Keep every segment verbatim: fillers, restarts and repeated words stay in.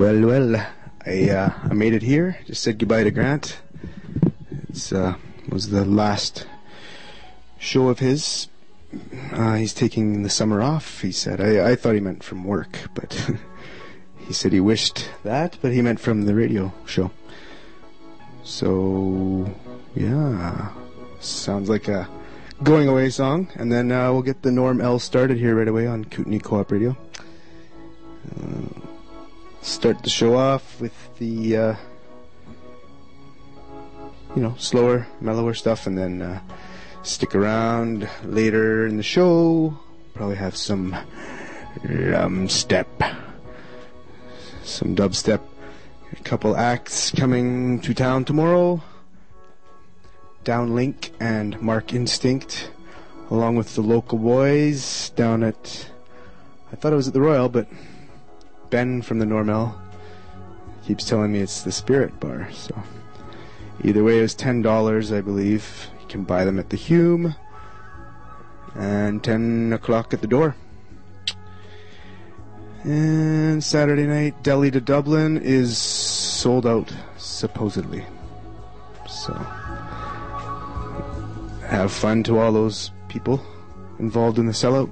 Well, well, I uh, I made it here. Just said goodbye to Grant. It's uh was the last show of his. Uh, he's taking the summer off. He said. I I thought he meant from work, but he said he wished that, but he meant from the radio show. So yeah, sounds like a going away song, and then uh, we'll get the Norm L started here right away on Kootenai Co-op Radio. Uh, start the show off with the uh, you know, slower, mellower stuff, and then uh, stick around later in the show. Probably have some um, step, some dubstep. A couple acts coming to town tomorrow. Downlink and Mark Instinct, along with the local boys down at, I thought it was at the Royal, but Ben from the Normal keeps telling me it's the Spirit Bar. So either way, it was ten dollars, I believe. You can buy them at the Hume, and ten o'clock at the door. And Saturday night, Delhi to Dublin is sold out, supposedly. So have fun to all those people involved in the sellout.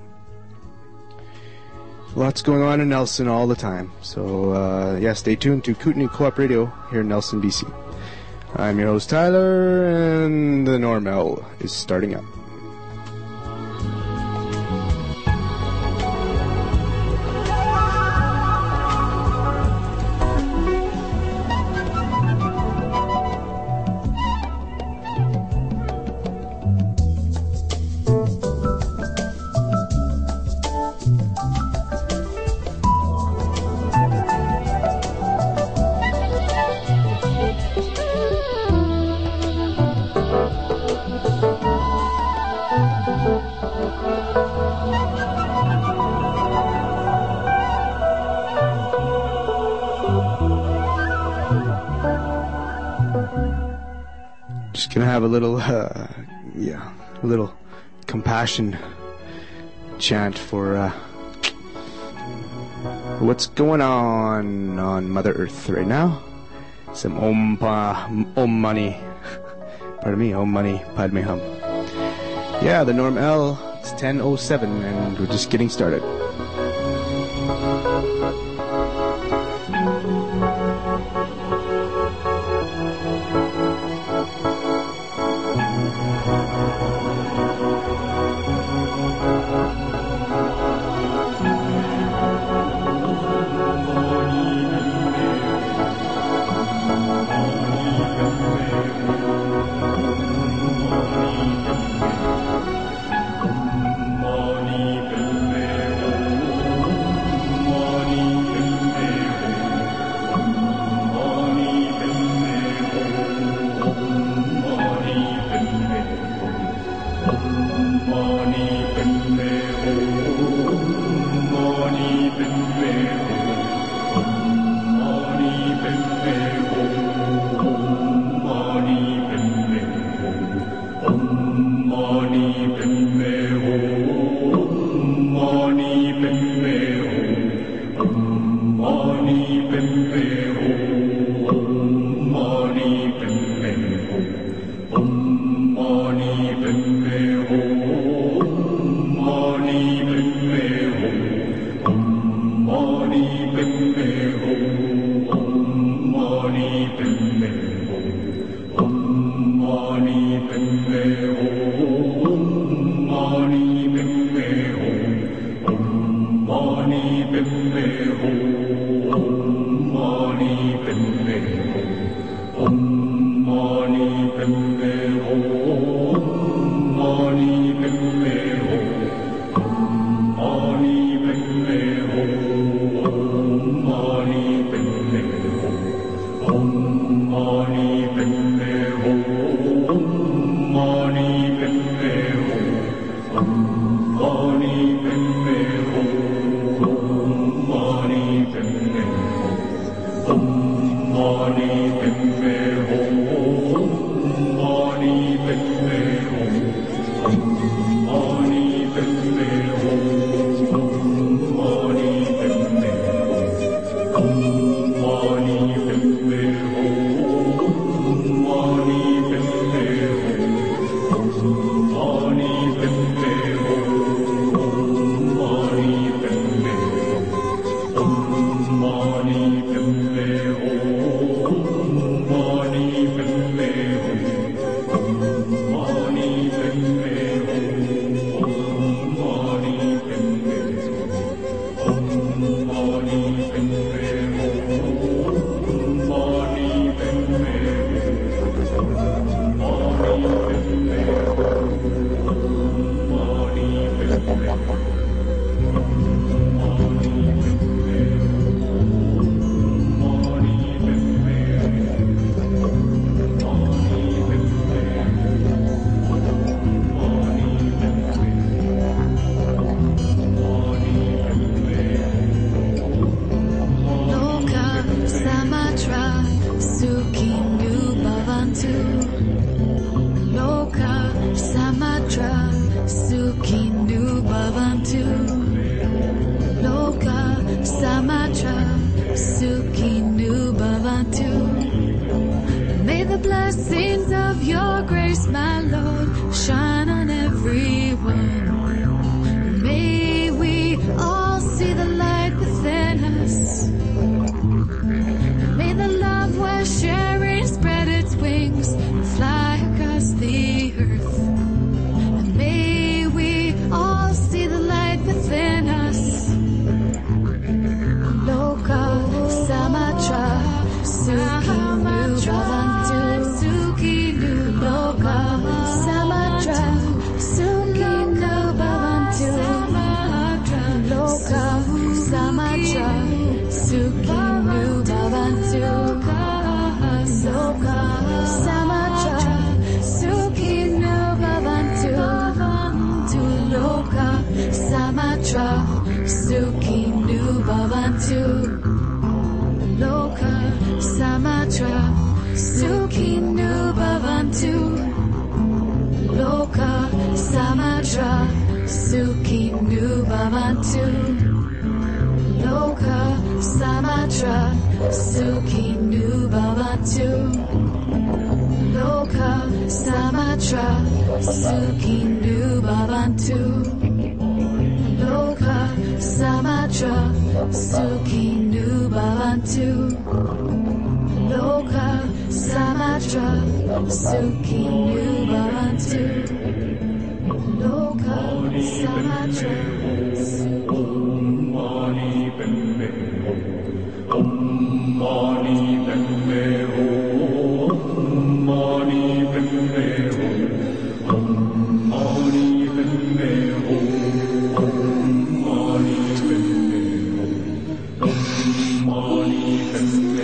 Lots going on in Nelson all the time. So, uh, yeah, stay tuned to Kootenai Co-op Radio here in Nelson, B C. I'm your host, Tyler, and the Normal is starting up. Gonna have a little, uh, yeah, a little compassion chant for uh, what's going on on Mother Earth right now. Some Om Pa, Om Mani, pardon me, Om Mani Padme Hum. Yeah, the Norm L. It's ten oh seven, and we're just getting started. Mani Padme blessings of your grace, my Lord, shine on everyone. May we all see the light within us. May the love we're sharing spread its wings and fly across the earth. And may we all see the light within us. Loka Samatra Sukinu Bhavantu Sukinu Loka Samatra Sukinu Bhavantu Loka Samatra Sukinu Bhavantu Loka Samatra Sukinu Bhavantu Loka Samatra Sukinu Bhavantu Loka Samatra Sukinu Bhavantu Loka Samatra Sukinu Bhavantu Loka Samatra Sukinu Bhavantu Loka Samatra Sukinu Bhavantu Loka Samatra Sukinu Bhavantu Loka Samatra Sukinu Bhavantu Loka Samatra Mani Padme Om Mani Padme Om Mani Padme Om Mani Padme Om Mani Padme Om Mani Padme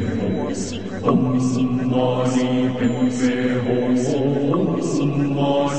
Mani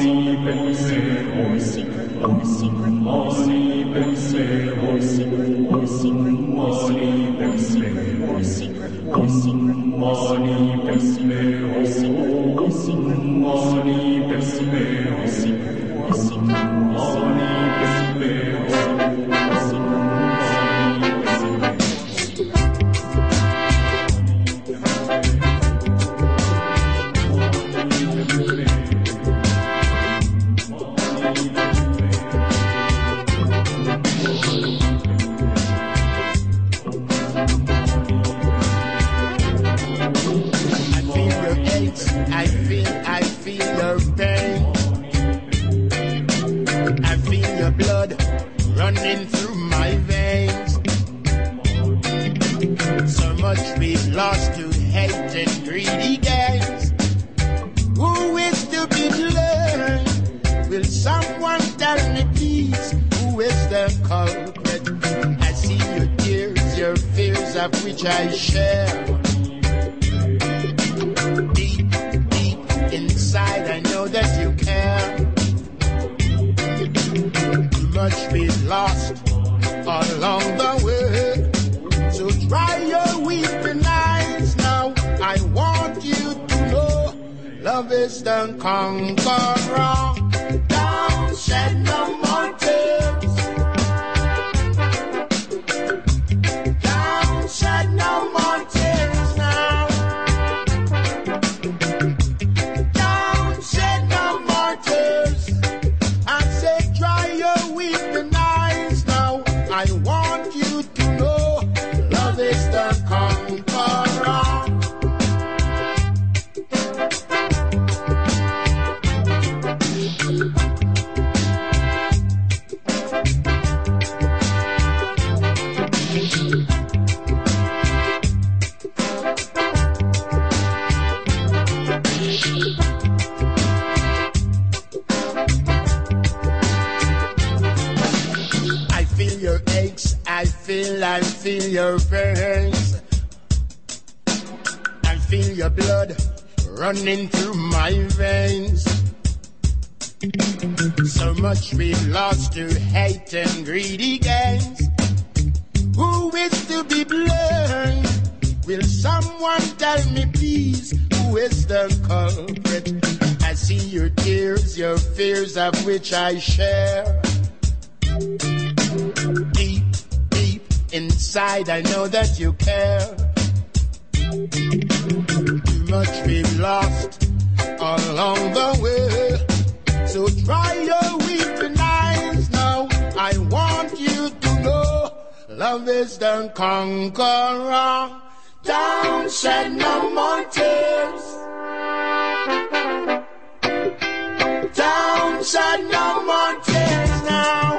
Running through my veins. So much we've lost to hate and greedy gains. Who is to be blamed? Will someone tell me please, who is the culprit? I see your tears, your fears of which I share. Deep, deep inside I know that you care. Too much we've lost along the way. So dry your weeping eyes now. I want you to know love is the conqueror. Don't shed no more tears. Don't shed no more tears now.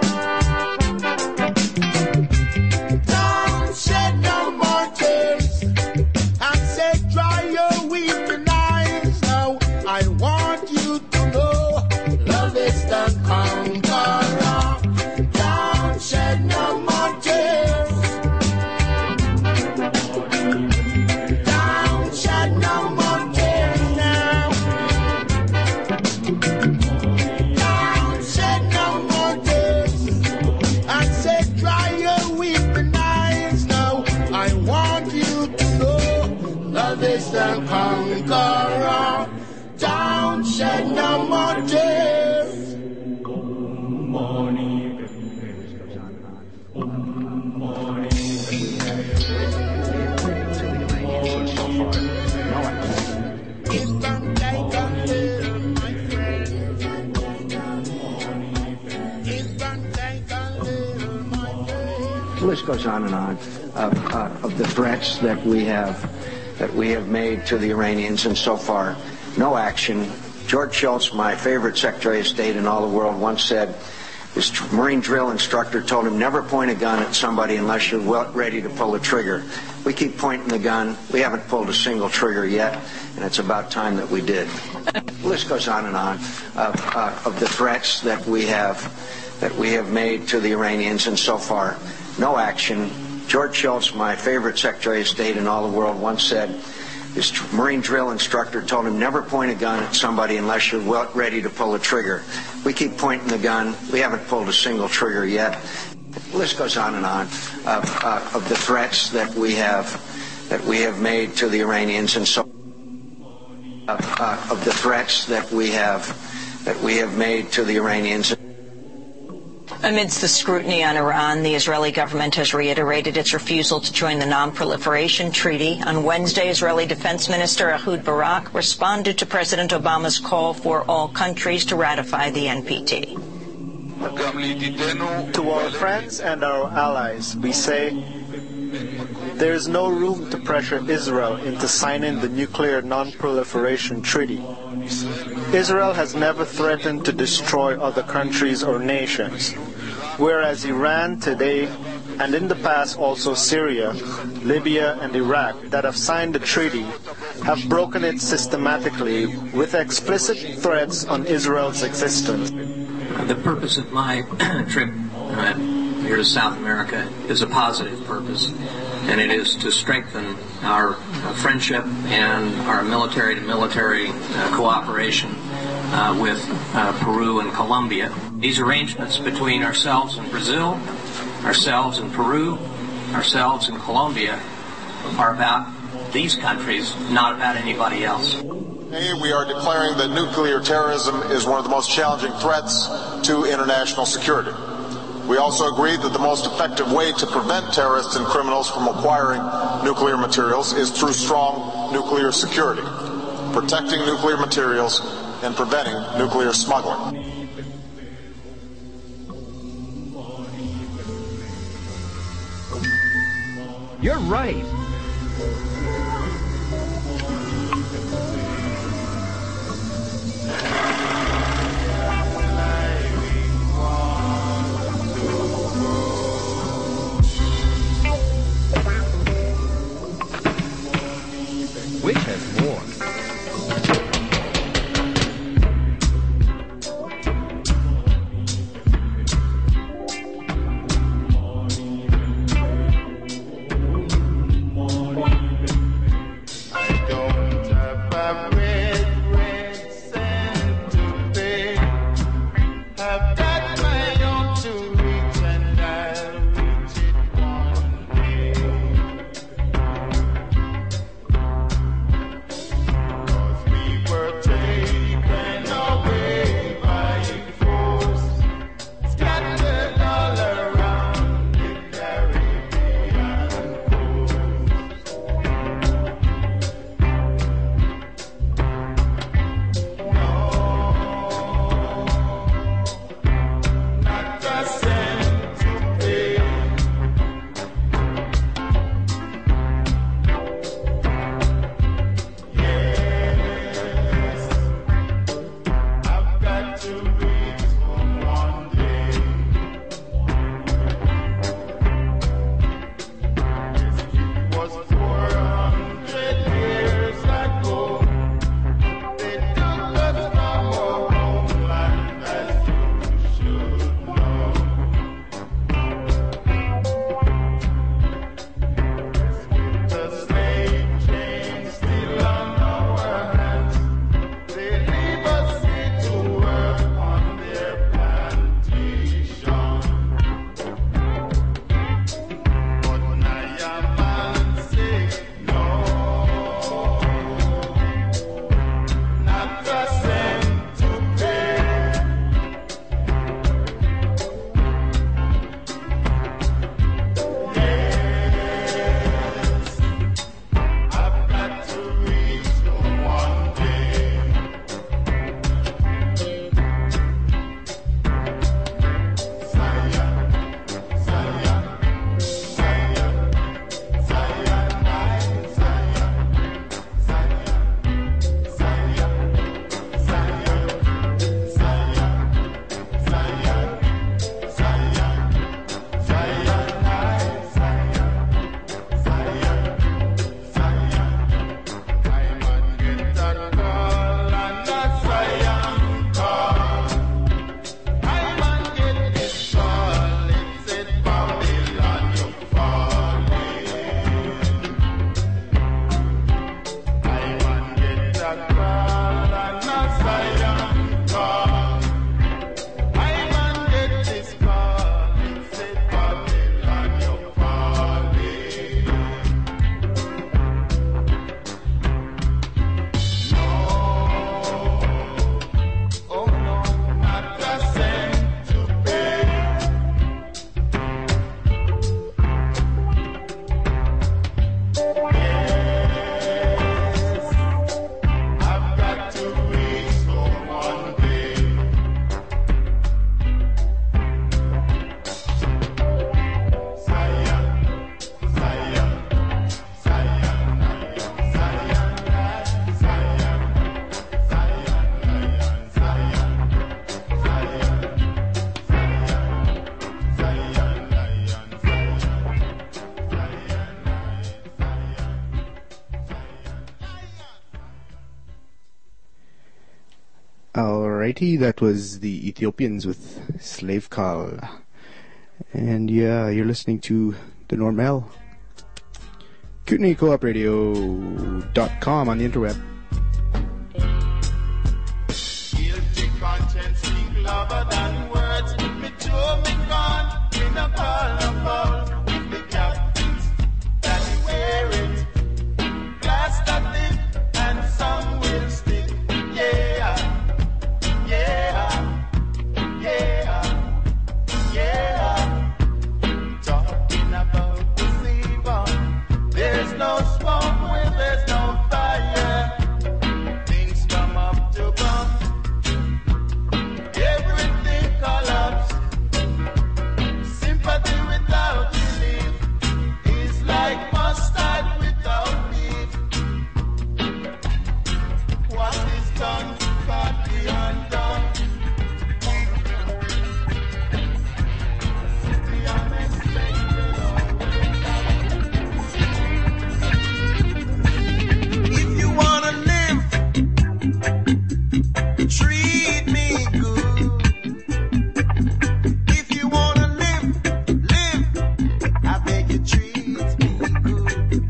Don't shed no more tears. I said dry your weeping eyes now. I want you to know love is the conqueror. Don't shed no more tears. Don't shed no more tears now. Don't shed no more tears. I said dry your weeping eyes now. I want you to know love is the conqueror. Don't shed no more tears. If I'm take a little, my friend. If I'm take a little, my friend. The list goes on and on of, uh, of the threats that we have that we have made to the Iranians, and so far, no action. George Shultz, my favorite Secretary of State in all the world, once said his Marine drill instructor told him, never point a gun at somebody unless you're well ready to pull the trigger. We keep pointing the gun. We haven't pulled a single trigger yet, and it's about time that we did. The list goes on and on of, uh, of the threats that we have that we have made to the Iranians, and so far, no action. George Shultz, my favorite Secretary of State in all the world, once said His Marine drill instructor told him never point a gun at somebody unless you're well, ready to pull a trigger. We keep pointing the gun. We haven't pulled a single trigger yet. The list goes on and on of, uh, of the threats that we have that we have made to the Iranians, and so uh, uh, of the threats that we have that we have made to the Iranians. Amidst the scrutiny on Iran, the Israeli government has reiterated its refusal to join the Non-Proliferation Treaty. On Wednesday, Israeli Defense Minister Ehud Barak responded to President Obama's call for all countries to ratify the N P T. To our friends and our allies, we say there is no room to pressure Israel into signing the Nuclear Non-Proliferation Treaty. Israel has never threatened to destroy other countries or nations, whereas Iran today, and in the past also Syria, Libya, and Iraq that have signed the treaty, have broken it systematically with explicit threats on Israel's existence. The purpose of my trip uh, here to South America is a positive purpose, and it is to strengthen our uh, friendship and our military-to-military uh, cooperation uh, with uh, Peru and Colombia. These arrangements between ourselves and Brazil, ourselves and Peru, ourselves and Colombia are about these countries, not about anybody else. Today we are declaring that nuclear terrorism is one of the most challenging threats to international security. We also agreed that the most effective way to prevent terrorists and criminals from acquiring nuclear materials is through strong nuclear security, protecting nuclear materials and preventing nuclear smuggling. You're right. Which has more? Alrighty, that was the Ethiopians with Slave Call. And yeah, you're listening to the Normal. Kootenai Co-op Radio dot com on the interweb. Guilty conscience speak louder than words. Me too, me gone in a carnival with the captains that wear it. Glass that live and some will stick. Yeah, yeah, yeah, yeah. Talking about the fever. There's no smoke where there's no fire. Things come up to burn. Everything collapses. Sympathy without relief is like mustard without beef. What is done can't be undone. The unexpected always happens. If you wanna live, treat me good. If you wanna live, live, I beg you treat me good.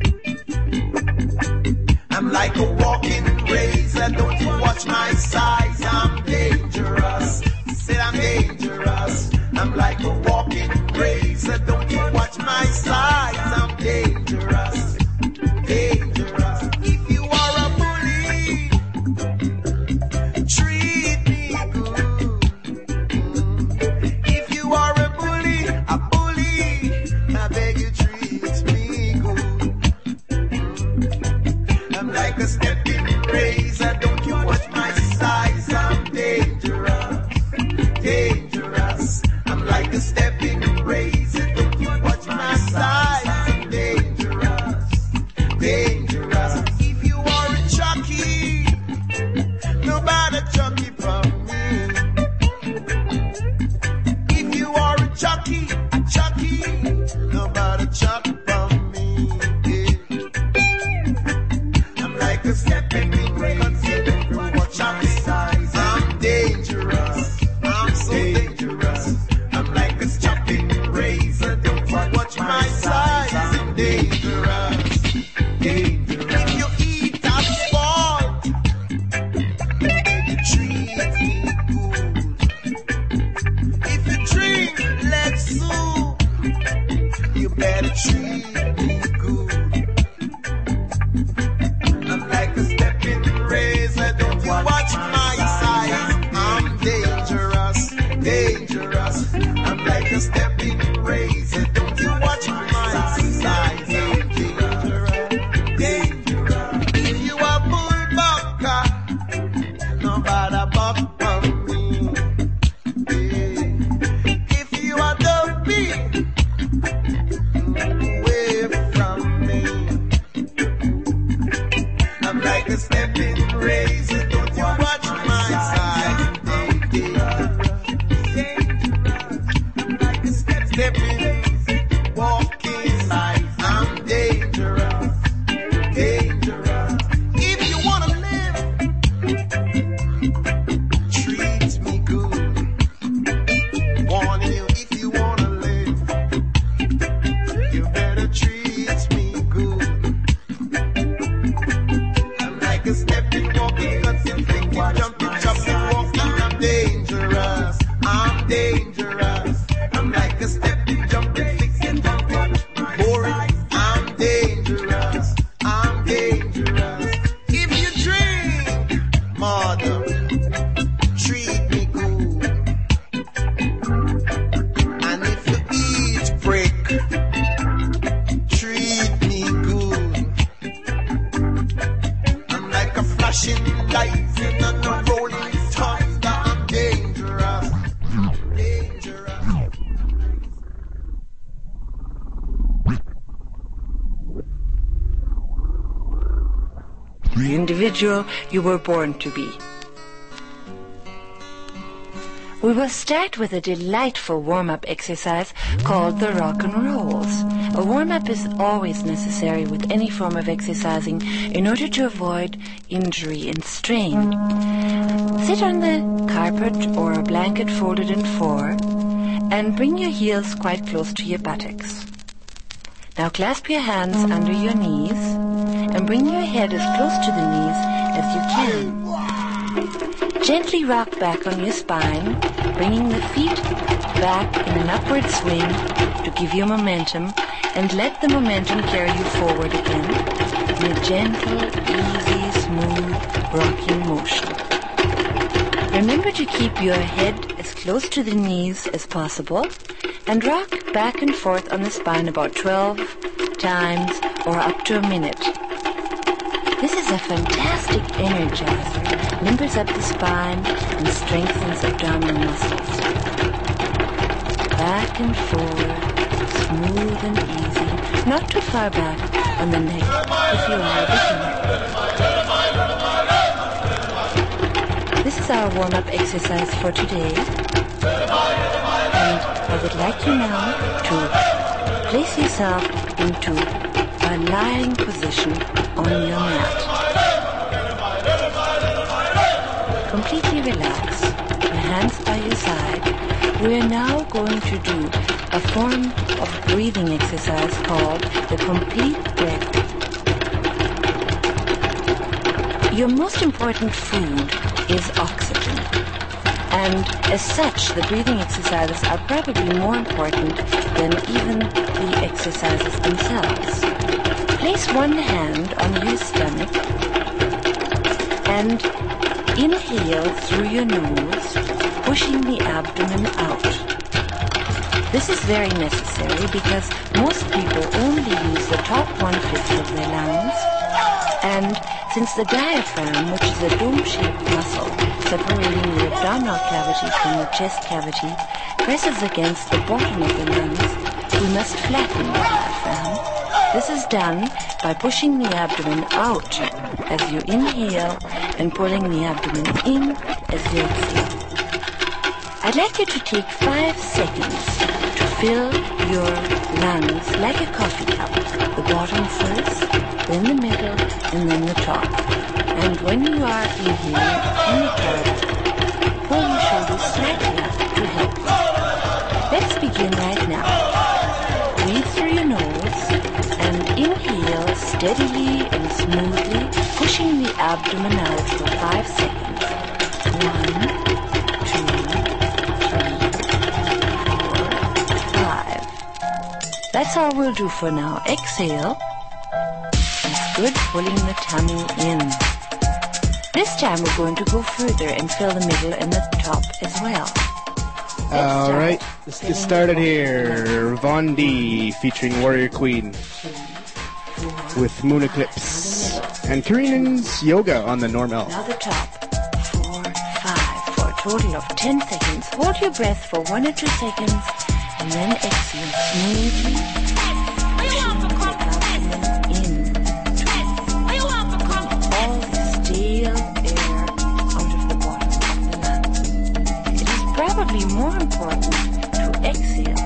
I'm like a walking razor, don't you watch my size, I'm dangerous. Said I'm dangerous. I'm like a walking razor, don't you watch my size, I'm dangerous. Dangerous. If you are a bully, treat me good. If you are a bully, a bully, I beg you treat me good. I'm like a stepping razor, don't you watch my size, I'm dangerous. Dangerous. I'm like a stepping razor, don't you watch my size, I'm dangerous. Dangerous. If you are a jockey, nobody jockey from me. If you are a jockey, a jockey, nobody jockey from me. Yeah. I'm like a stepping razor, don't you watch my size, I'm dangerous. I'm so dangerous. I'm like a chopping razor, don't you watch my size, I'm dangerous. Dangerous. If you eat asphalt, you treat me good. If you drink lead soup, you better treat me good. I'm like a stepping razor, don't you watch my size, I'm dangerous, dangerous. I'm like a stepping razor, don't you watch my size, I'm dangerous, dangerous. If you are bullbucker, nobody buck from me. Yeah. If you are dopey, away from me. I'm like a stepping razor, don't you watch my size, I'm dangerous, dangerous. I'm like a step stepping, walking size, I'm dangerous, dangerous. If you wanna live, treat me good. Warning you, if you wanna live, you better treat me good. I'm like a stepping, walking, cussing, thinking, jumping, chopping, walking, I'm dangerous, I'm dangerous. I'm like a stepping, jumping, fixing, jumping, boring, I'm dangerous, I'm dangerous. If you drink, mother, treat me good. And if you eat brick, treat me good. I'm like a flashing light in a rolling thunder, I'm dangerous, dangerous. The individual you were born to be. We will start with a delightful warm-up exercise called the rock and rolls. A warm-up is always necessary with any form of exercising in order to avoid injury and strain. Sit on the carpet or a blanket folded in four and bring your heels quite close to your buttocks. Now clasp your hands under your knees and bring your head as close to the knees as you can. Gently rock back on your spine, bringing the feet back in an upward swing to give you momentum, and let the momentum carry you forward again in a gentle, easy, smooth, rocking motion. Remember to keep your head as close to the knees as possible and rock back and forth on the spine about twelve times or up to a minute. This is a fantastic energizer, limbers up the spine and strengthens abdominal muscles. Back and forward, smooth and easy, not too far back on the neck if you are a beginner. This is our warm-up exercise for today, and I would like you now to place yourself into a lying position on your mat. Completely relax, your hands by your side. We are now going to do a form of breathing exercise called the complete breath. Your most important food is oxygen, and as such, the breathing exercises are probably more important than even the exercises themselves. Place one hand on your stomach and inhale through your nose, pushing the abdomen out. This is very necessary because most people only use the top one-fifth of their lungs, and since the diaphragm, which is a dome-shaped muscle separating the abdominal cavity from the chest cavity, presses against the bottom of the lungs, we must flatten the diaphragm. This is done by pushing the abdomen out as you inhale and pulling the abdomen in as you exhale. I'd like you to take five seconds to fill your lungs like a coffee cup, the bottom first, then the middle, and then the top. And when you are inhaling on the top, pull your shoulders slightly up to help you. Let's begin right now. Breathe through your nose and inhale steadily and smoothly, pushing the abdomen out for five seconds. One, two, three, four, five. That's all we'll do for now. Exhale. That's good, pulling the tummy in. This time we're going to go further and fill the middle and the top as well. All right, let's get started here. Von D featuring Warrior Queen with Moon Eclipse and Karenan's Yoga on the Normal. Now the top. Four, five, for a total of ten seconds. Hold your breath for one or two seconds and then exhale smoothly. Probably more important to exhale.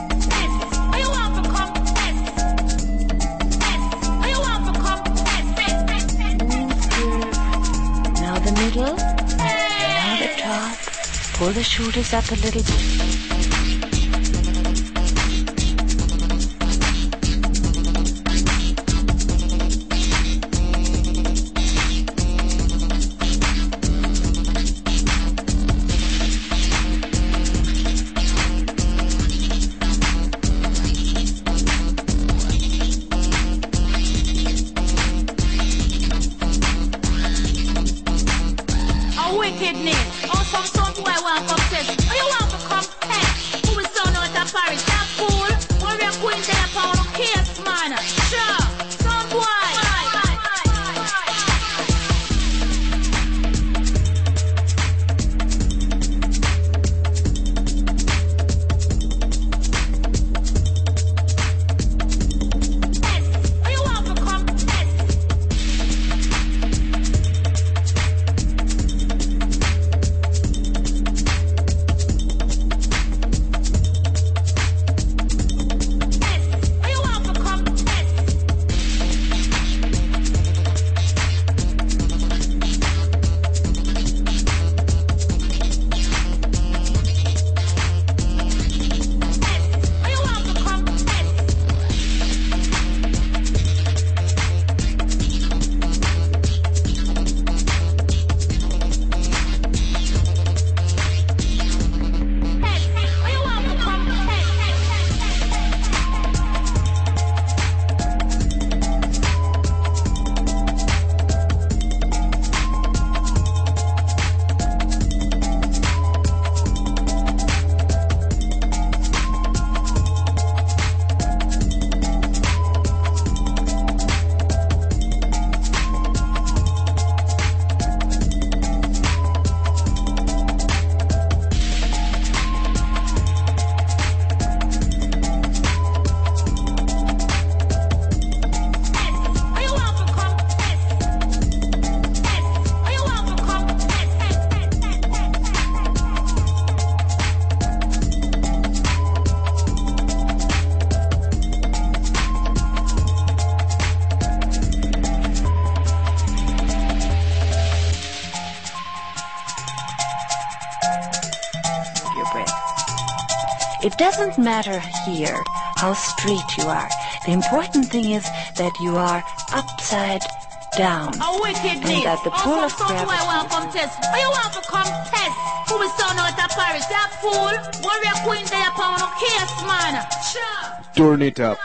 Now the middle, now the top. Pull the shoulders up a little bit. Wickedness. Oh, some son boy want to test. Oh, you want to come test. It doesn't matter here how straight you are. The important thing is that you are upside down. A wickedness. And that the pull of so gravity... I want to come test. Oh, you want to come test? Who is sound out of Paris? That fool? Warrior queen there upon a case, man. Sure. Turn it up.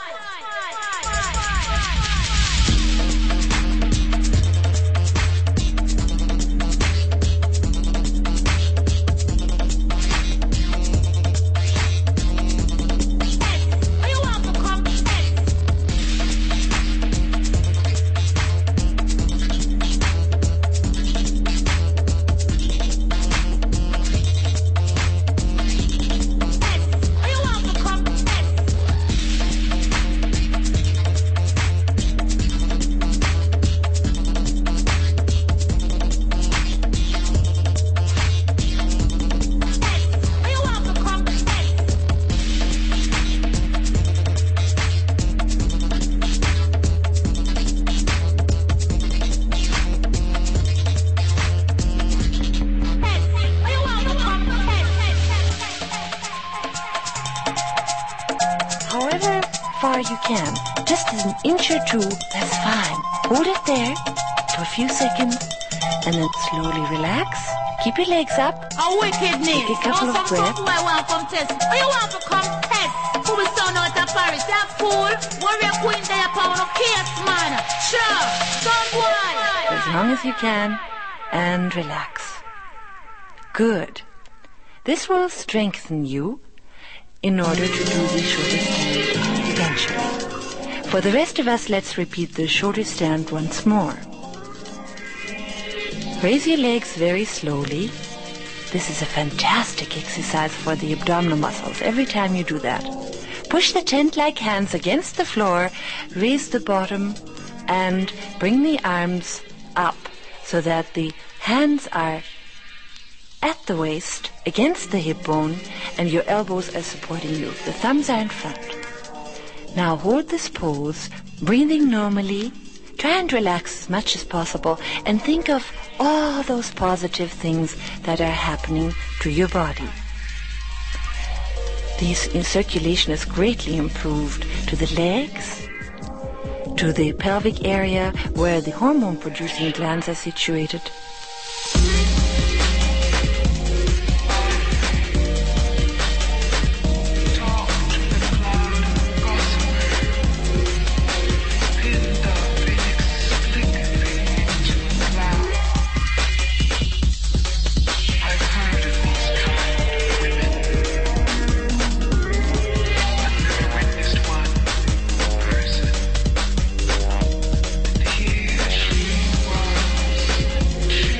You can. Just an inch or two, that's fine. Hold it there for a few seconds and then slowly relax. Keep your legs up. A wickedness. Take a couple oh, of breaths. Who I want to come test? Oh, you want to come test? Who is sound out of Paris? That fool? Warrior queen there upon a case, man. Sure. Don't worry. As long as you can. And relax. Good. This will strengthen you in order to do the shoulder stand eventually. For the rest of us, let's repeat the shoulder stand once more. Raise your legs very slowly. This is a fantastic exercise for the abdominal muscles every time you do that. Push the tent-like hands against the floor, raise the bottom, and bring the arms up so that the hands are at the waist, against the hip bone, and your elbows are supporting you. The thumbs are in front. Now hold this pose, breathing normally. Try and relax as much as possible, and think of all those positive things that are happening to your body. The circulation is greatly improved to the legs, to the pelvic area where the hormone-producing glands are situated. Here she was,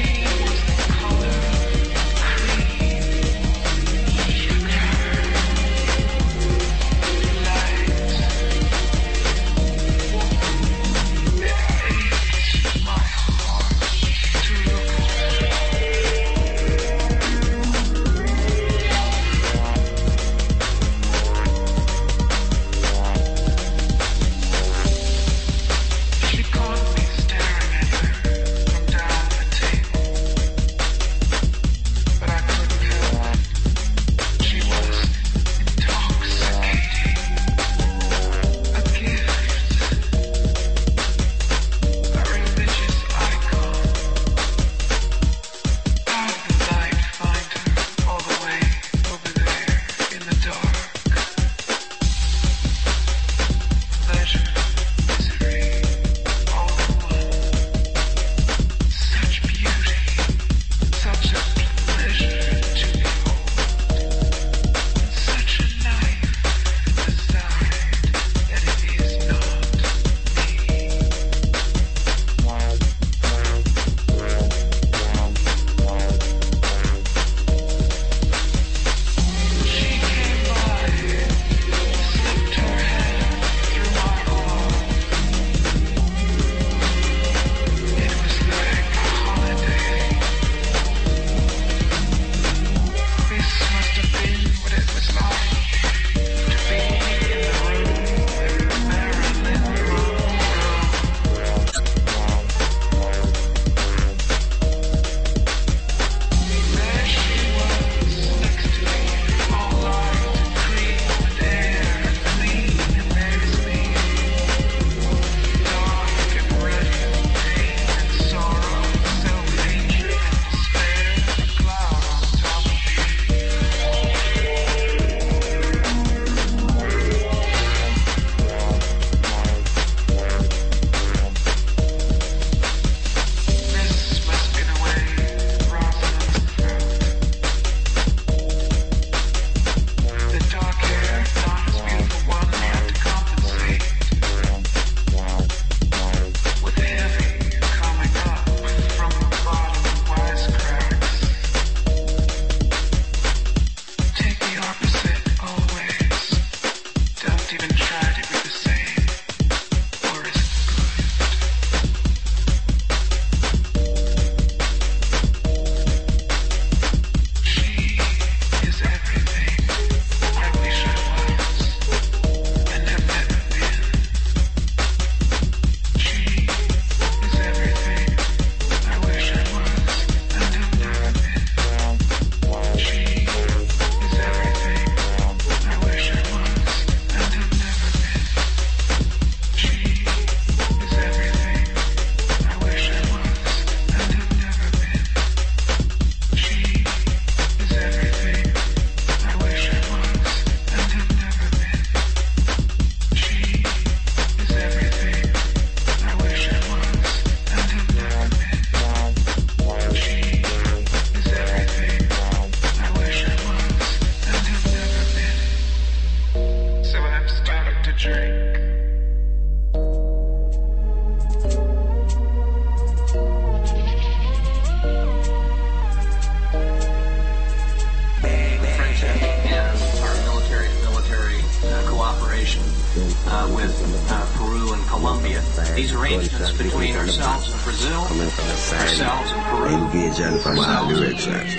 Uh, with uh, Peru and Colombia. These arrangements between ourselves and Brazil, ourselves and Peru, invasion from all directions.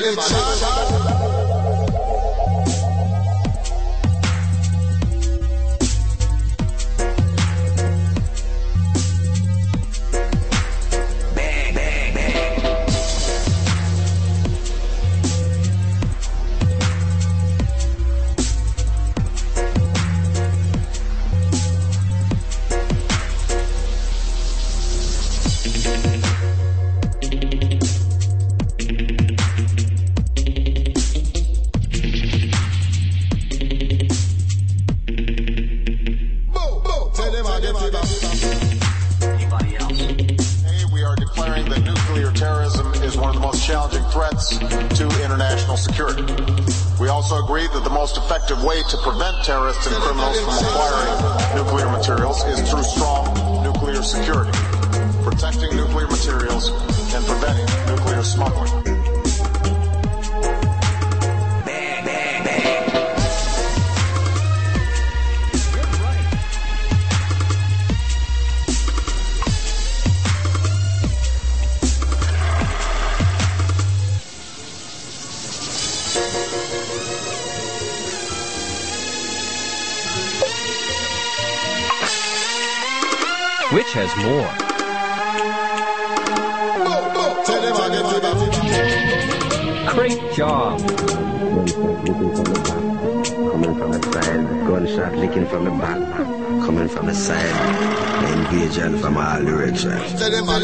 Way to prevent terrorists and criminals from acquiring nuclear materials is through strong nuclear security, protecting nuclear materials and preventing nuclear smuggling. Which has more? Great job. Coming from the side, gunshot licking from the back, coming from the side, invasion from all directions.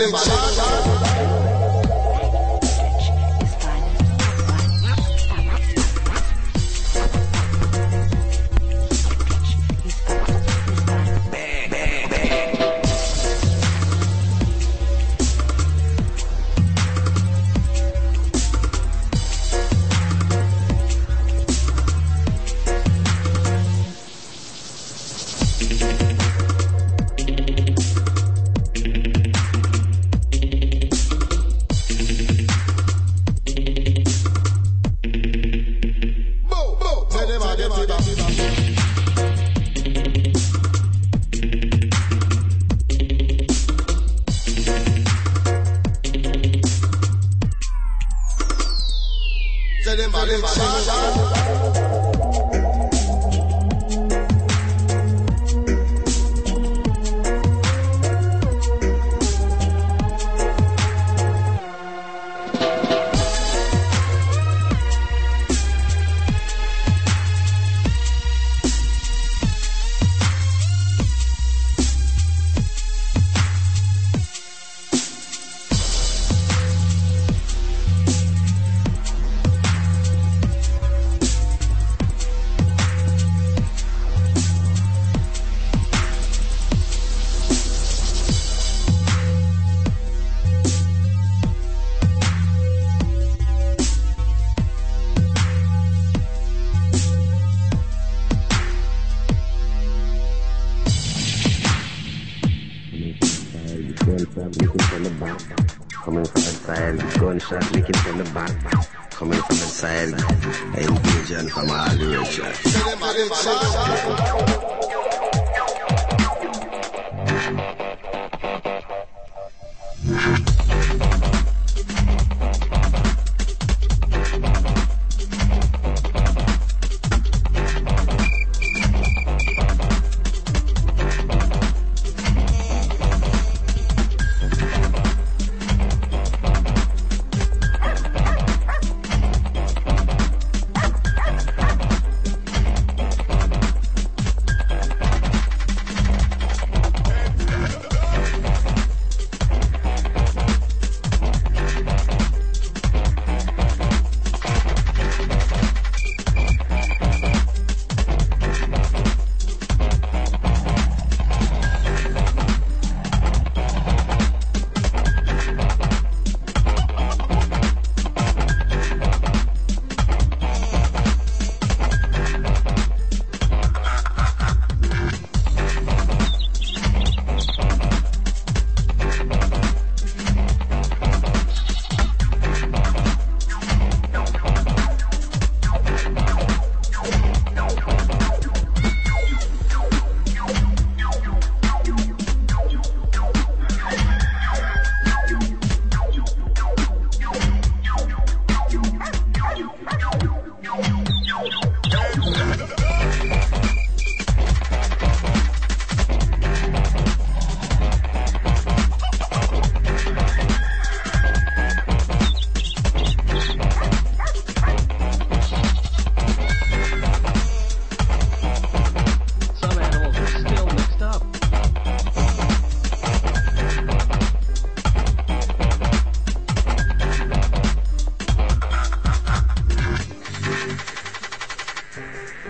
Gunshot licking from the back, coming from the side, invasion from all directions.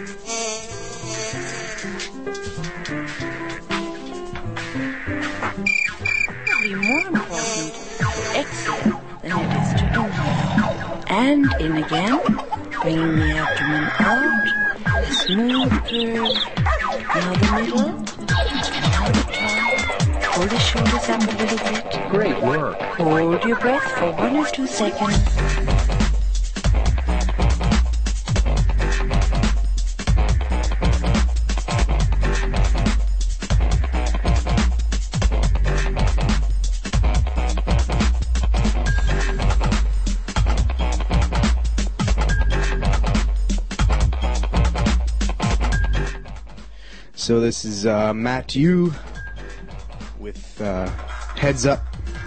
Be more important to exhale than it is to inhale. And in again, bringing the abdomen out, a smooth curve. Now the middle, and now the top. Pull the shoulders up a little bit. Great work. Hold your breath for one or two seconds. So this is uh, Matt Yu with uh, Heads Up.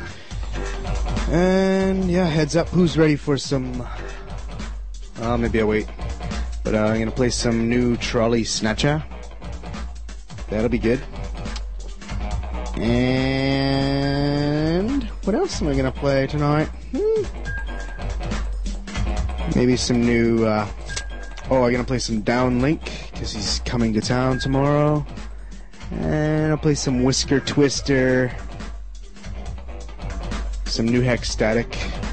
And yeah, Heads Up. Who's ready for some... Uh, maybe I'll wait. But uh, I'm going to play some new Trolley Snatcher. That'll be good. And what else am I going to play tonight? Hmm. Maybe some new... Uh, oh, I'm going to play some Downlink, because he's coming to town tomorrow. And I'll play some Whisker Twister. Some New Hex Static.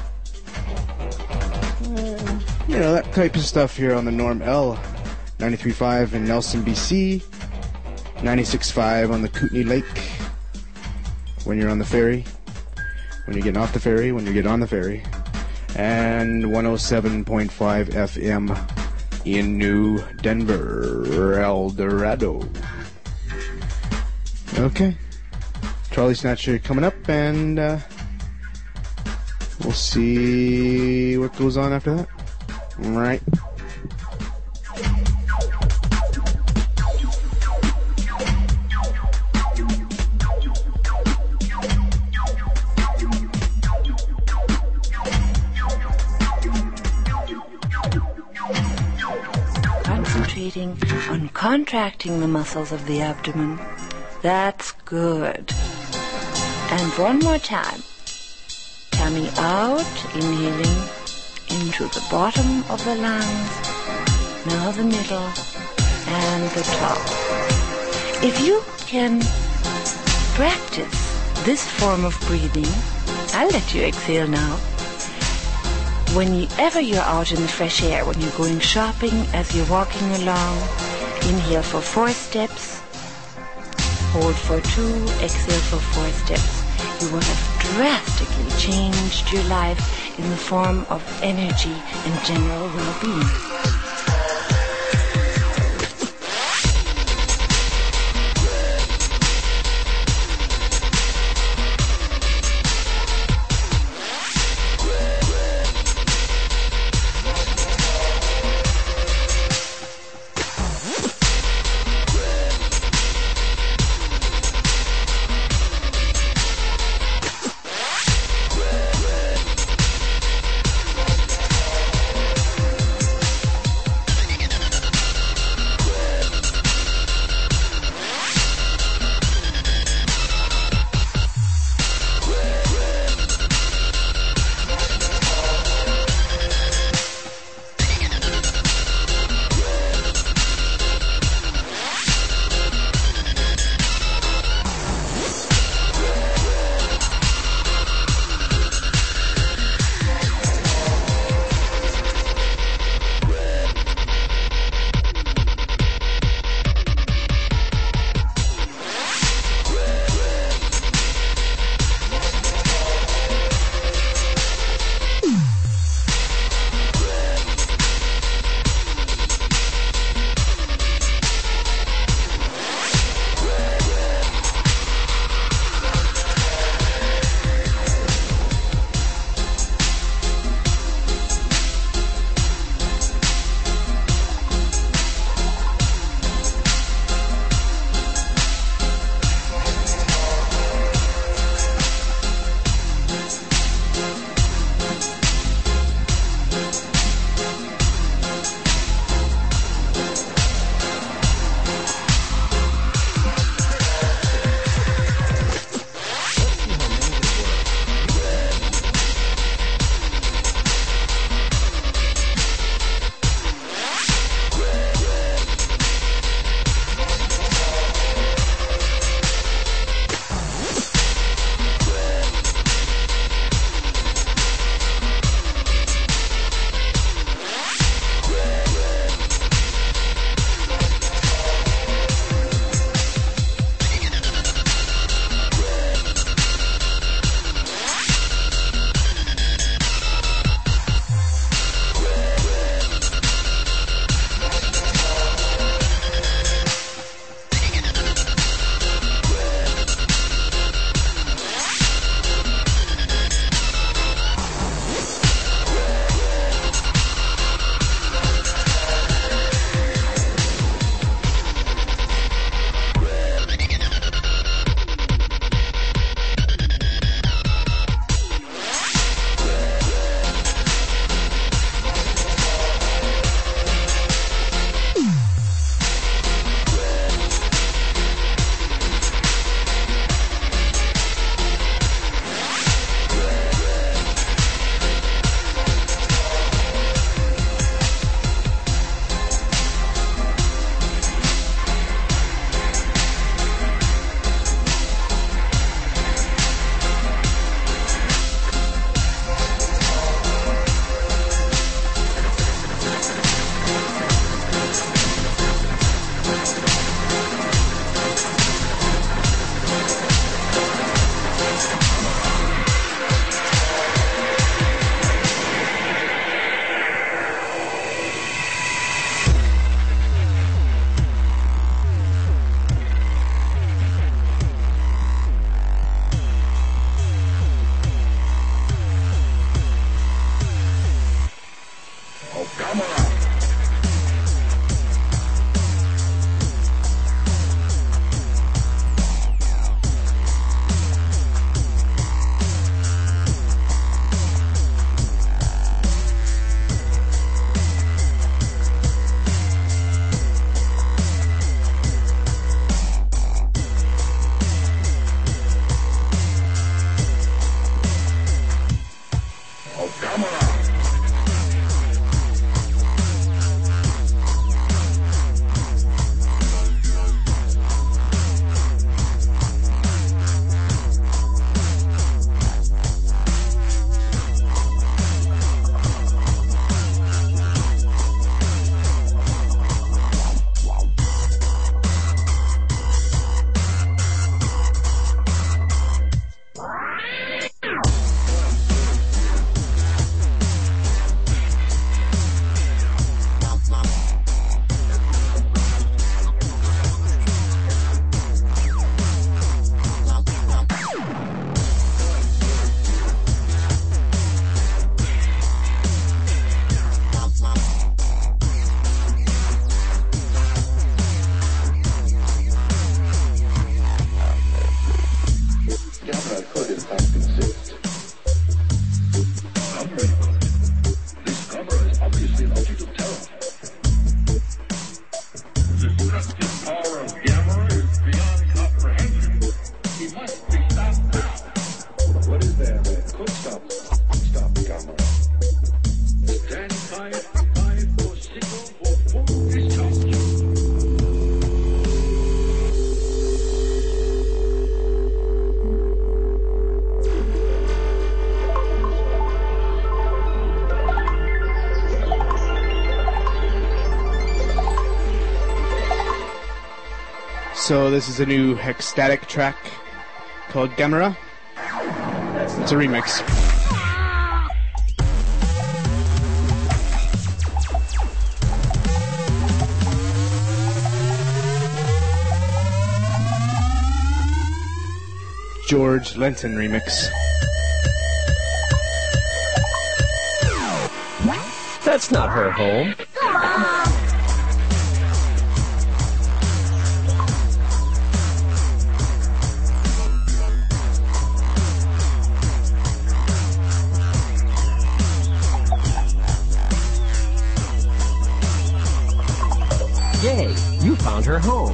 Uh, you know, that type of stuff here on the Norm L. ninety-three point five in Nelson, B C. ninety-six point five on the Kootenai Lake. When you're on the ferry. When you're getting off the ferry. When you get on the ferry. And one oh seven point five F M in New Denver, El Dorado. Okay. Trolley Snatcher coming up, and uh, we'll see what goes on after that. All right. On contracting the muscles of the abdomen. That's good. And one more time. Tummy out, inhaling into the bottom of the lungs. Now the middle and the top. If you can practice this form of breathing, I'll let you exhale now. Whenever you're out in the fresh air, when you're going shopping, as you're walking along, inhale for four steps, hold for two, exhale for four steps. You will have drastically changed your life in the form of energy and general well-being. So this is a new Hexstatic track called Gamera. It's a remix. George Lenton remix. That's not her home. Yay, you found her home.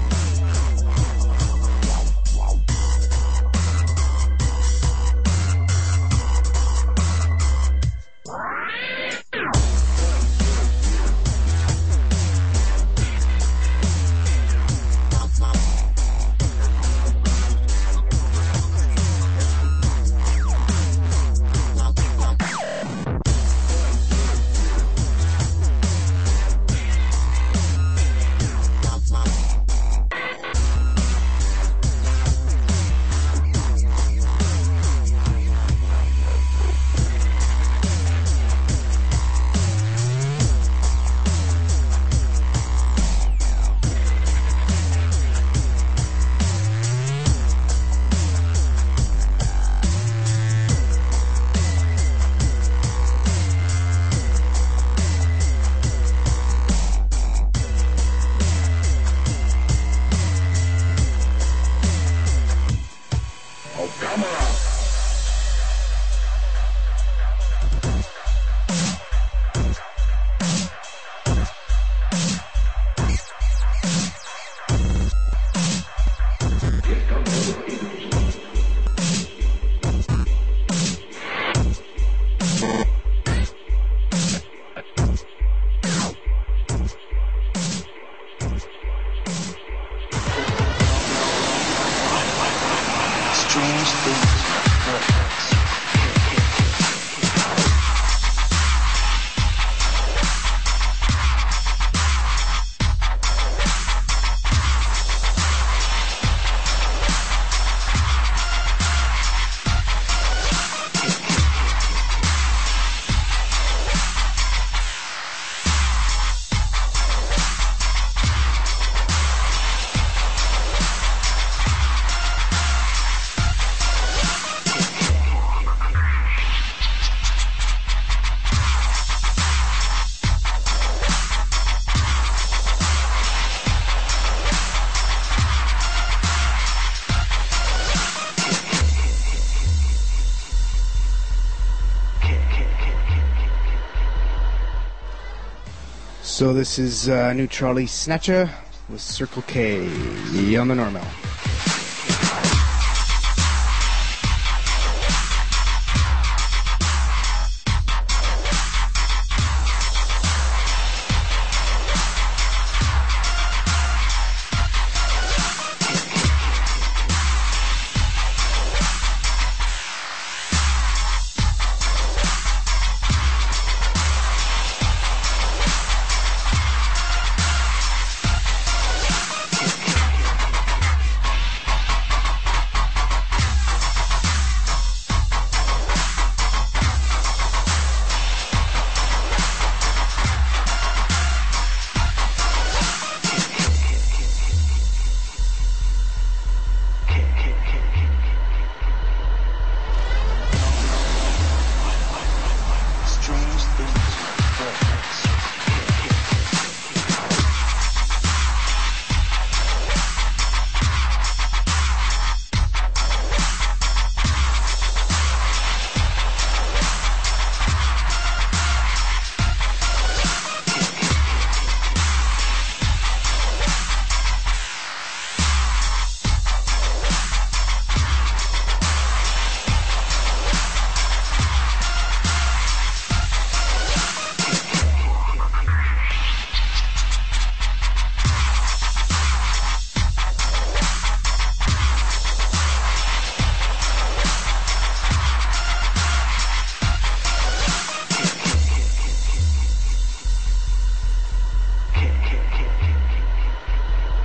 So this is uh, new Charlie Snatcher with Circle K on the Normal.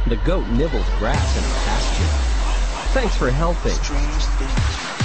The goat nibbles grass in a pasture. Thanks for helping. Strange things.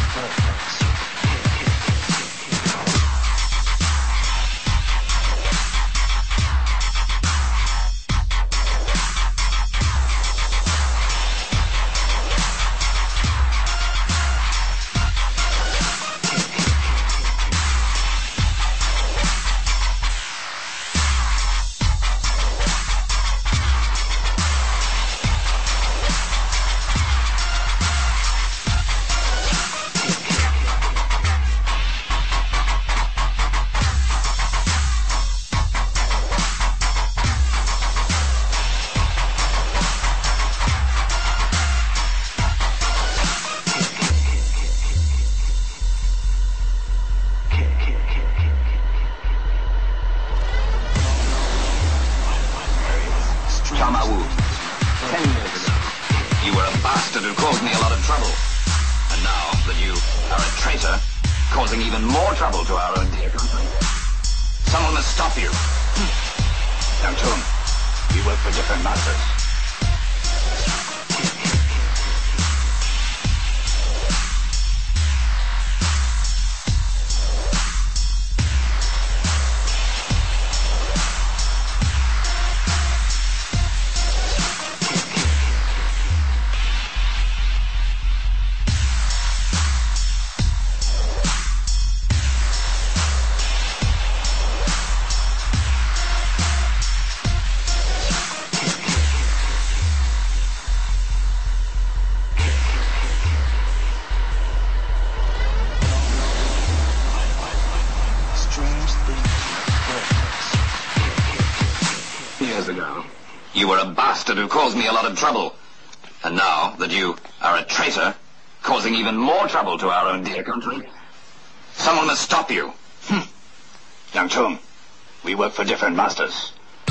Who caused me a lot of trouble. And now that you are a traitor, causing even more trouble to our own dear country, someone must stop you. Hm. Young Chum, we work for different masters.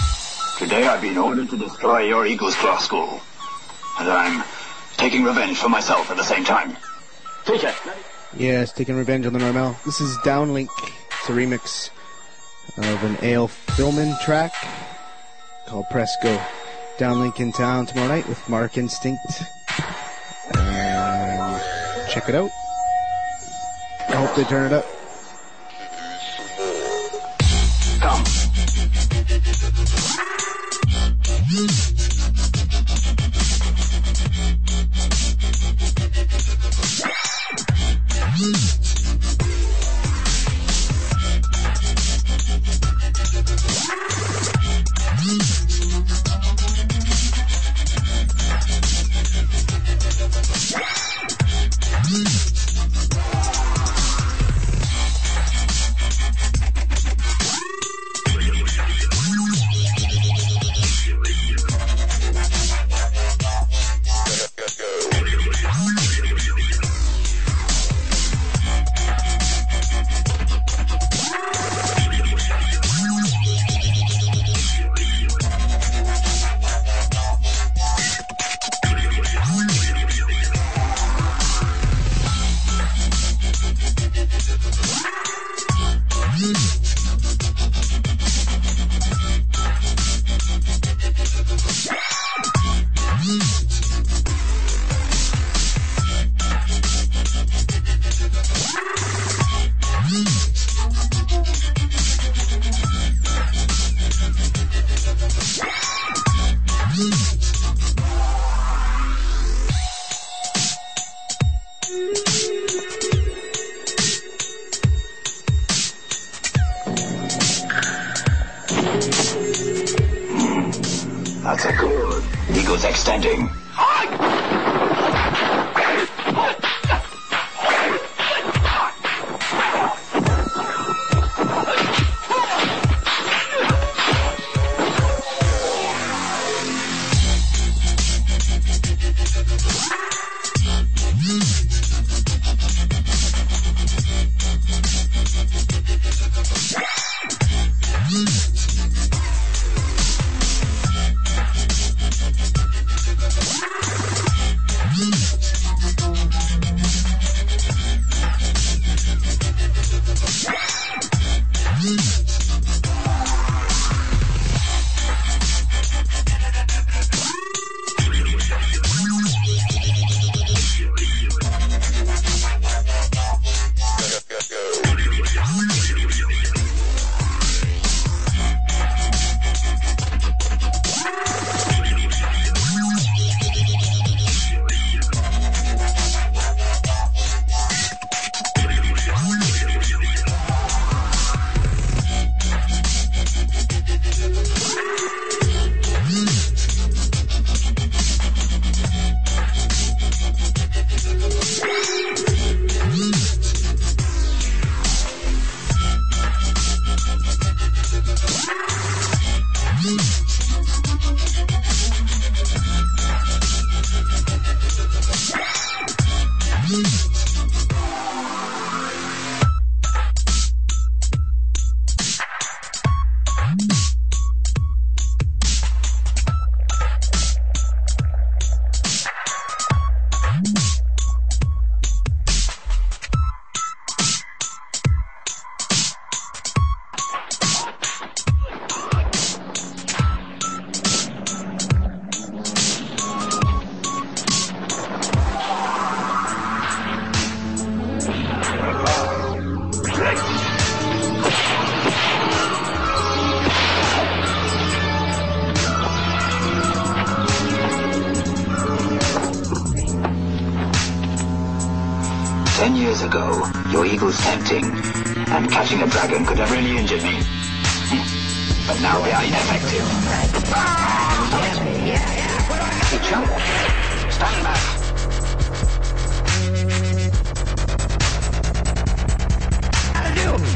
Today I've been ordered to destroy your Eagle's Claw School. And I'm taking revenge for myself at the same time. Teacher! Yes, taking revenge on the Normel. This is Downlink. It's a remix of an A L Filmin track called Press Go. Downlink in town tomorrow night with Mark Instinct. And check it out. I hope they turn it up. Come. That's a good. Eagle's extending. Ten years ago, your eagle's tempting, and catching a dragon could have really injured me. But now they are ineffective. Hey, chump. Stand back. How'd I do?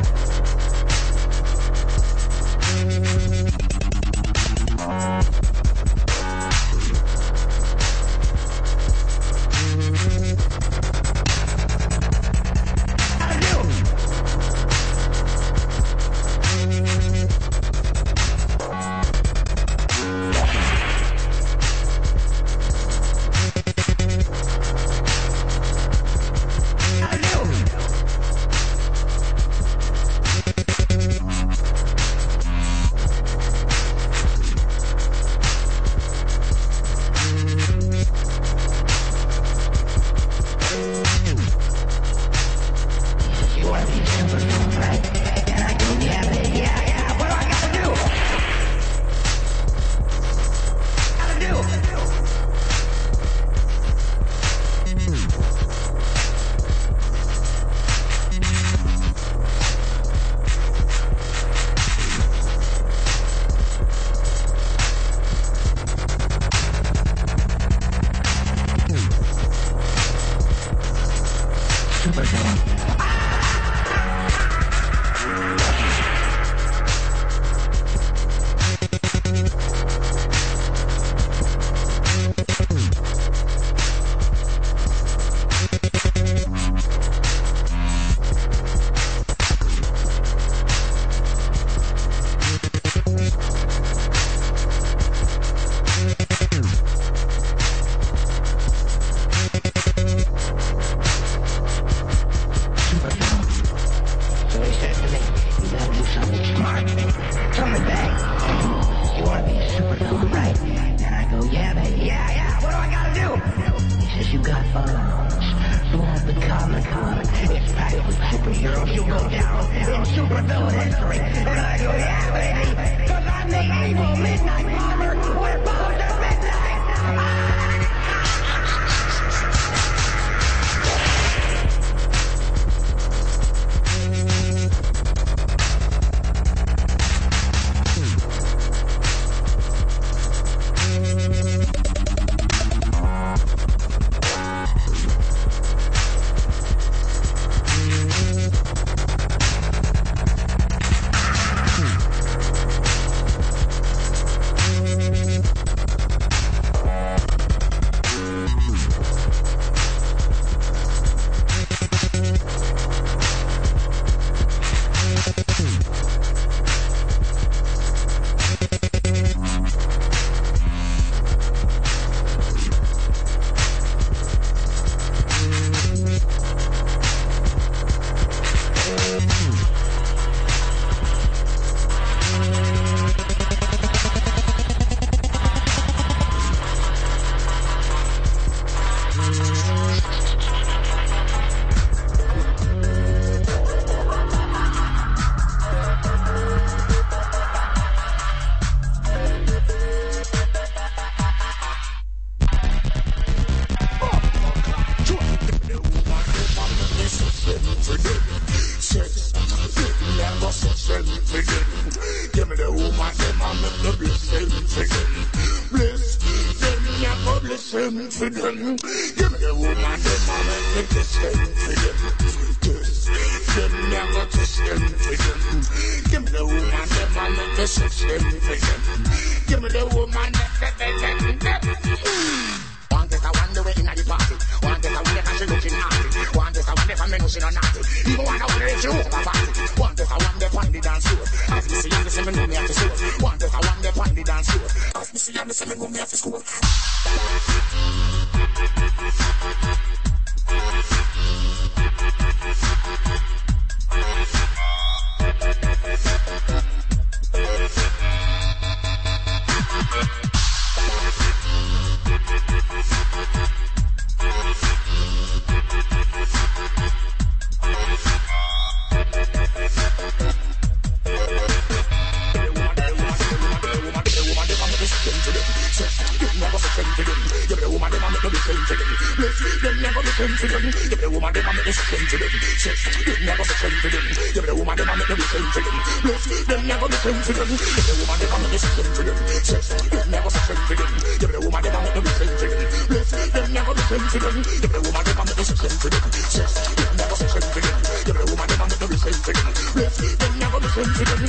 Never the woman them a make no difference to them. Bless them never be friends to them. Give me the woman them a make no difference to them. Sex them never be friends to them. Give me the woman them a make no difference to them. Bless them never be friends to them. Give me the woman them a make no difference to them. Sex them never be friends to them. Give me the woman them a make no difference to them. Bless them never be friends to them. Give me the woman them a make no difference to them. Sex them never be friends to them. Give me the woman them a make no difference to them. Bless them never be friends to them.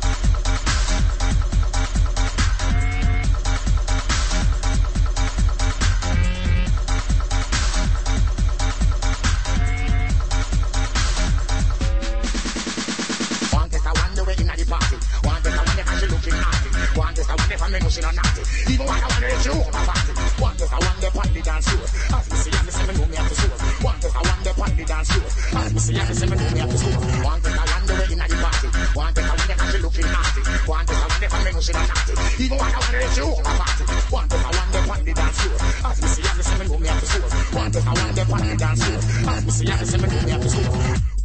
She not naughty. Even when I want to let you on my party. One day I want the party dance floor. As me see, I see me know me have to soar. One day I want the party dance floor. As me see, I see me know me have to soar. One day I want the way in the party. One day I want the she looking naughty. One day I want the family know she not naughty. Even when I want to let you on my party. One day I want the party dance floor. As me see, I see me know me have to soar. One day I want the party dance floor. As me see, I see me know me have to soar.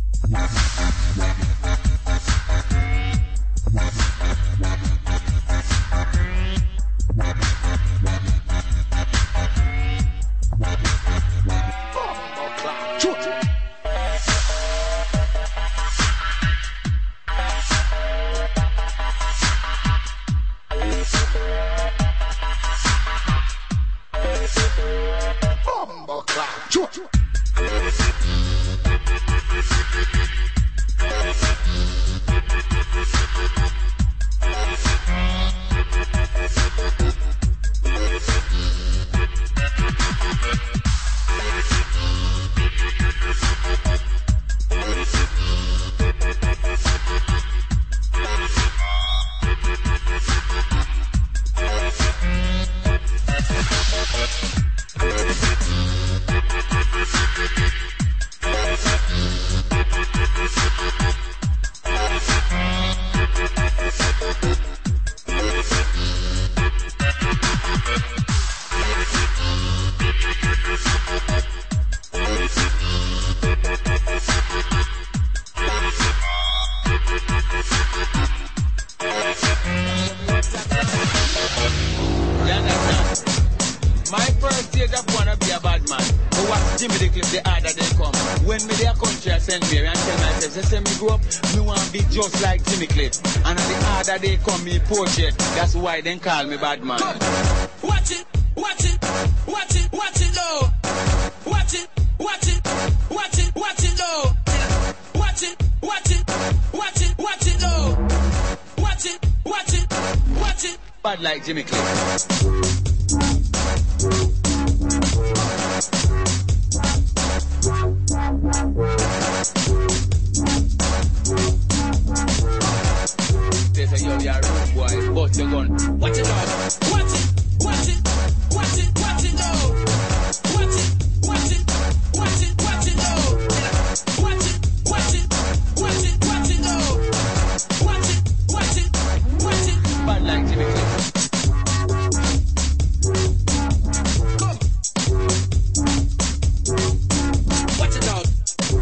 Just like Jimmy Cliff, and at the harder they come me portrait. That's why they call me bad man. Watch it, watch it, watch it, watch it low. Watch it, watch it, watch it, watch it low. Watch it, watch it, watch it, watch it low. Watch it, watch it, watch it. Bad like Jimmy Cliff. They say, yo, you're a rude boy, bust your gun. Watch it out. Watch it, watch it, watch it, watch it now. Watch it, watch it, watch it, watch it now. Watch it, watch it, watch it, watch it now. Watch it, watch it, watch it. Bad like Jimmy Cliff. Come. Watch it out.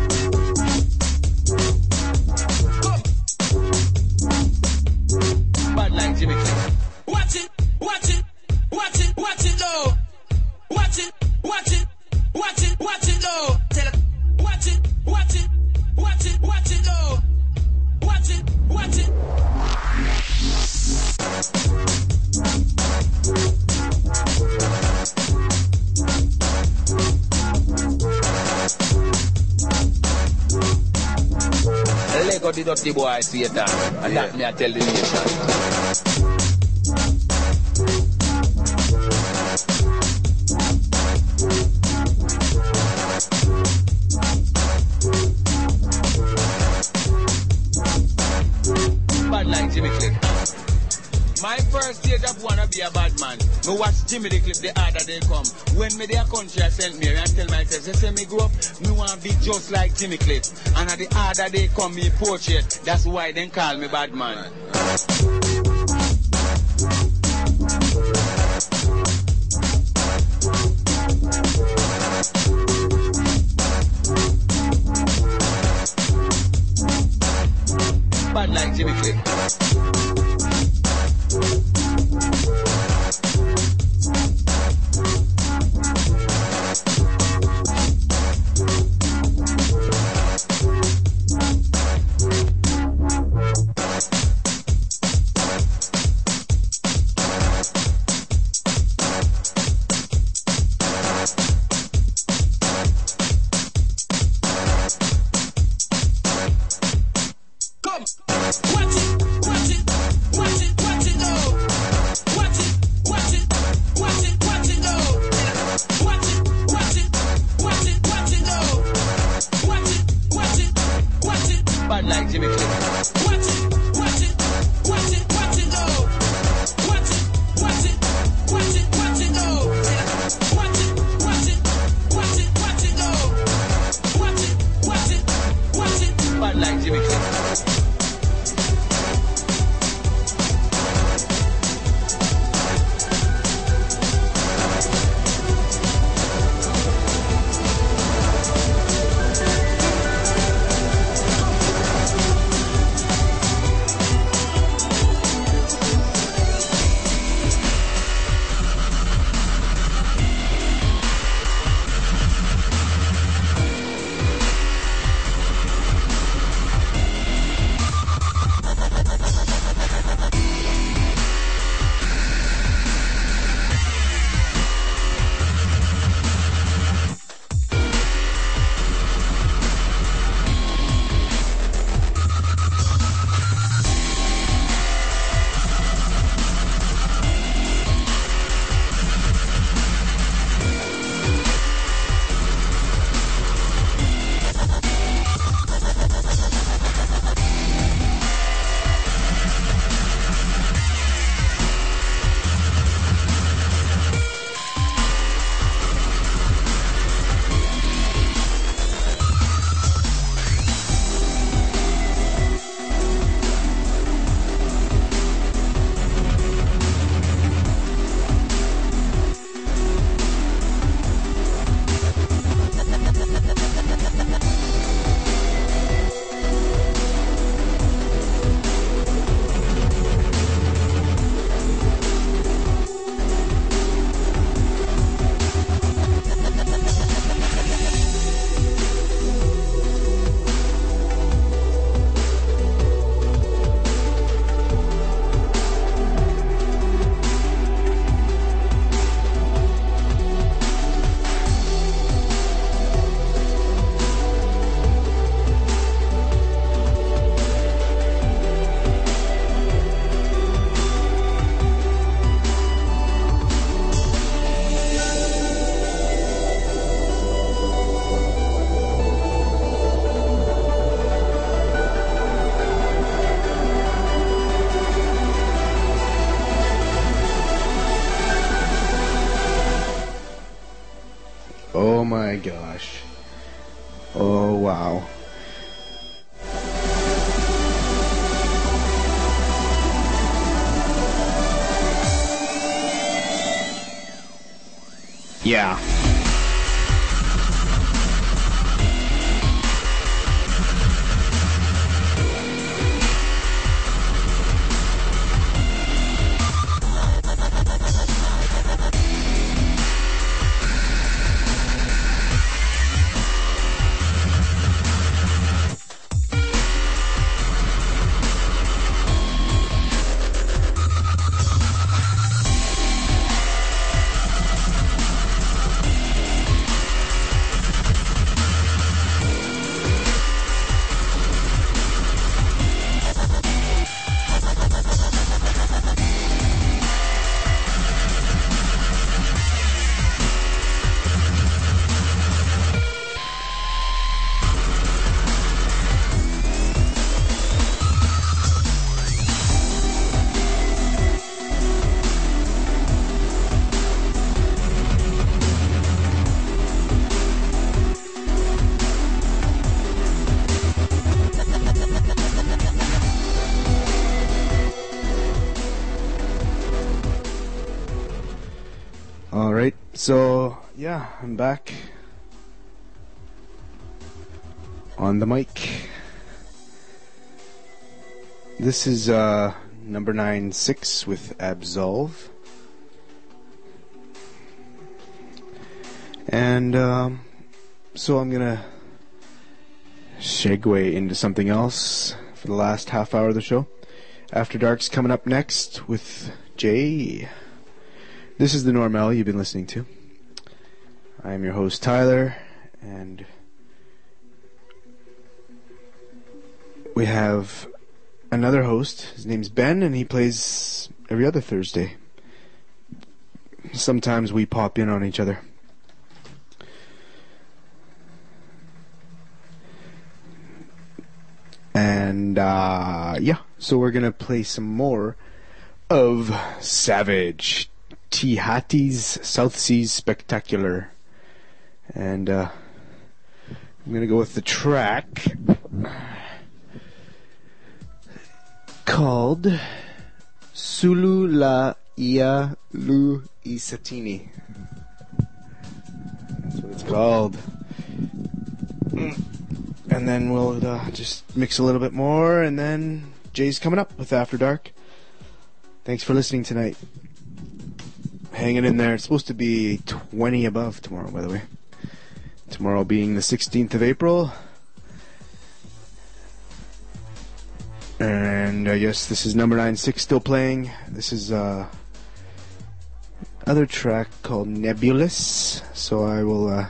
Bad like Jimmy Cliff. Watch it, watch it, watch it, watch it low. Watch it, watch it, watch it, watch it low. Tell it, watch it, watch it, watch it, watch it low. Watch it, watch it. Lego the dirty boy, see it, and yeah. That me I tell the nation. Bad like Jimmy Cliff. My first stage of wanna be a bad man. Me watch Jimmy the Cliff the harder they come. When me their country I sent me and tell myself, they say me grow up, me wanna be just like Jimmy Cliff. And at the harder they come me portrait. That's why they call me bad man. Bad like Jimmy Cliff. Oh my gosh. Oh wow. Yeah. Alright, so yeah, I'm back on the mic. This is uh, number nine six with Absolve. And um, so I'm gonna segue into something else for the last half hour of the show. After Dark's coming up next with Jay. This is the Normal you've been listening to. I am your host, Tyler, and we have another host. His name's Ben, and he plays every other Thursday. Sometimes we pop in on each other. And, uh, yeah, so we're gonna play some more of Savage Tihati's South Seas Spectacular. And uh, I'm going to go with the track called Sulu La Ia Lu Isatini. That's what it's called. And then we'll uh, just mix a little bit more, and then Jay's coming up with After Dark. Thanks for listening tonight. Hanging in there. It's supposed to be twenty above tomorrow, by the way. Tomorrow being the sixteenth of April. And I guess this is number nine six still playing. This is uh other track called Nebulous. So I will uh,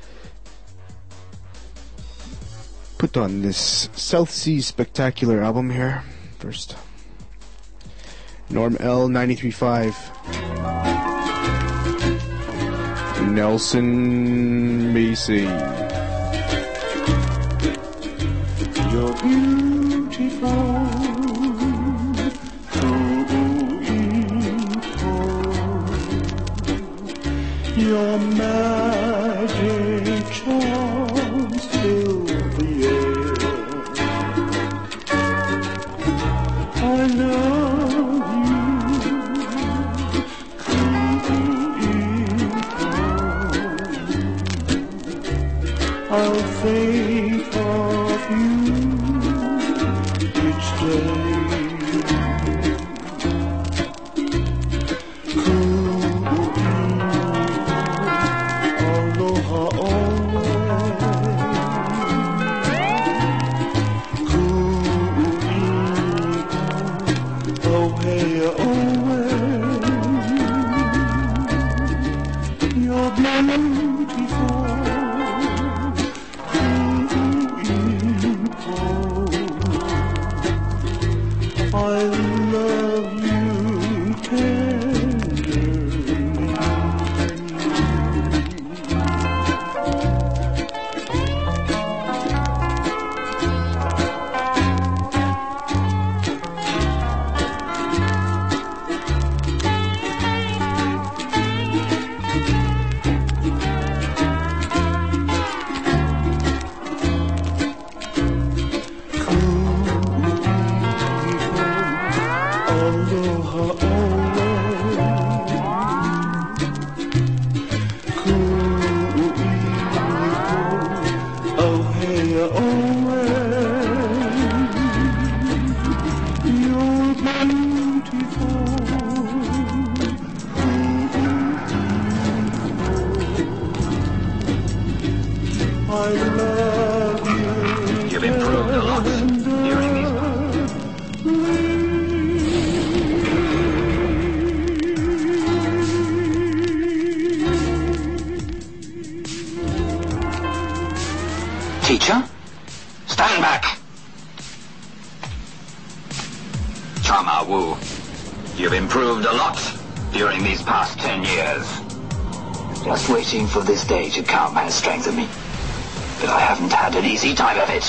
put on this South Seas Spectacular album here first. Norm L ninety-three point five. Nelson, B C. You're beautiful, your magic charms fill the air. I love I'll think of you each day. Aloha always. Ohea always. You're beautiful. I love you tenderly. I love you. You've improved a lot during these Teacher? Stand back! Chama Wu, you've improved a lot during these past ten years. Just waiting for this day to come has strengthened me. But I haven't had an easy time of it.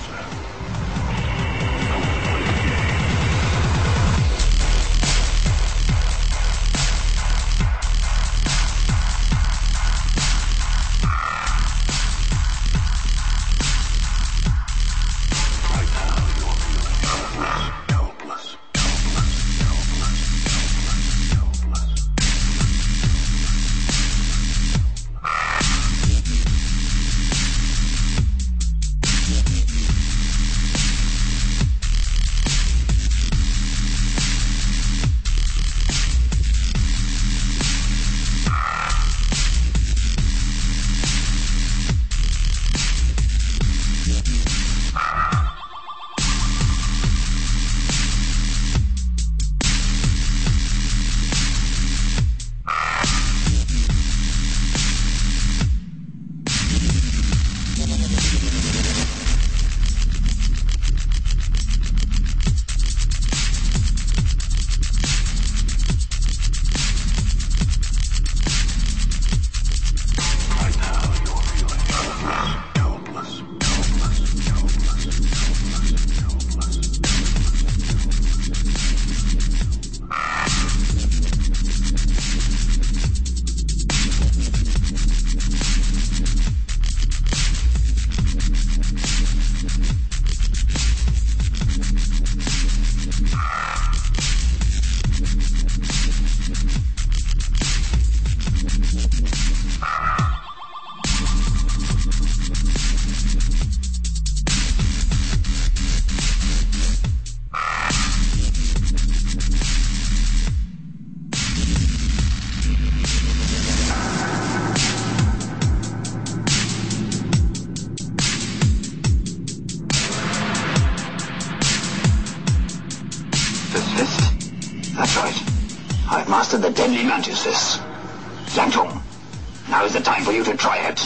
The deadly mantis fist. Yang Tong, now is the time for you to try it.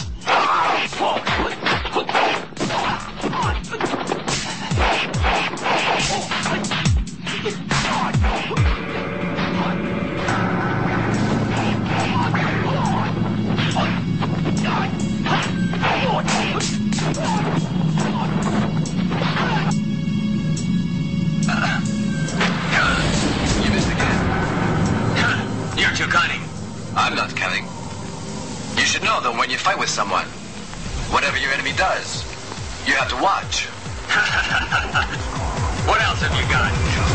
You're too cunning. I'm not cunning. You should know that when you fight with someone, whatever your enemy does, you have to watch. What else have you got?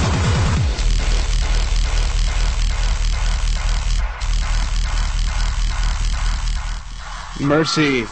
Mercy.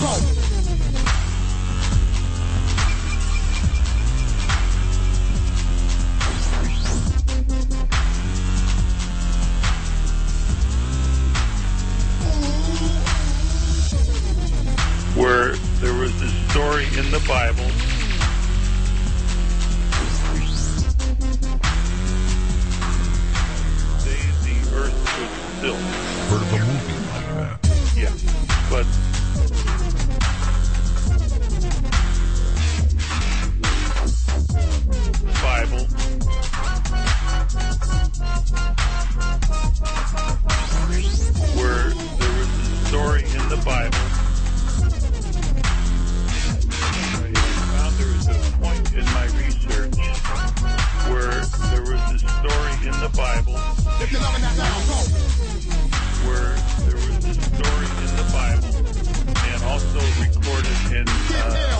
Where there was this story in the Bible the earth was still. Heard of a movie like that? Yeah, but Bible where there was a story in the Bible. I found there was a point in my research where there was a story in the Bible where there was a story in the Bible and also recorded in uh,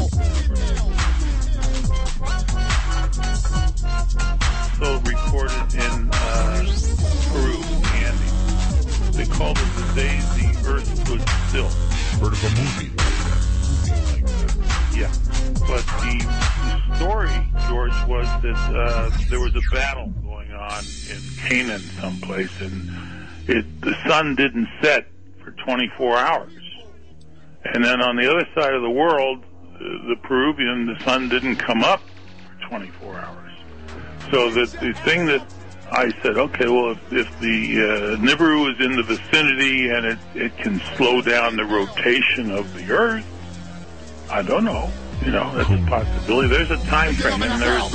also recorded in uh, Peru, Andes. They called it the day the earth was still. Heard of a movie like that? Movie like that. Yeah, but the, the story, George, was that uh, there was a battle going on in Canaan someplace, and it the sun didn't set for twenty-four hours. And then on the other side of the world, uh, the Peruvian, the sun didn't come up for twenty-four hours. So that the thing that I said, okay, well, if, if the uh, Nibiru is in the vicinity and it, it can slow down the rotation of the Earth, I don't know. You know, that's a possibility. There's a time frame, and there's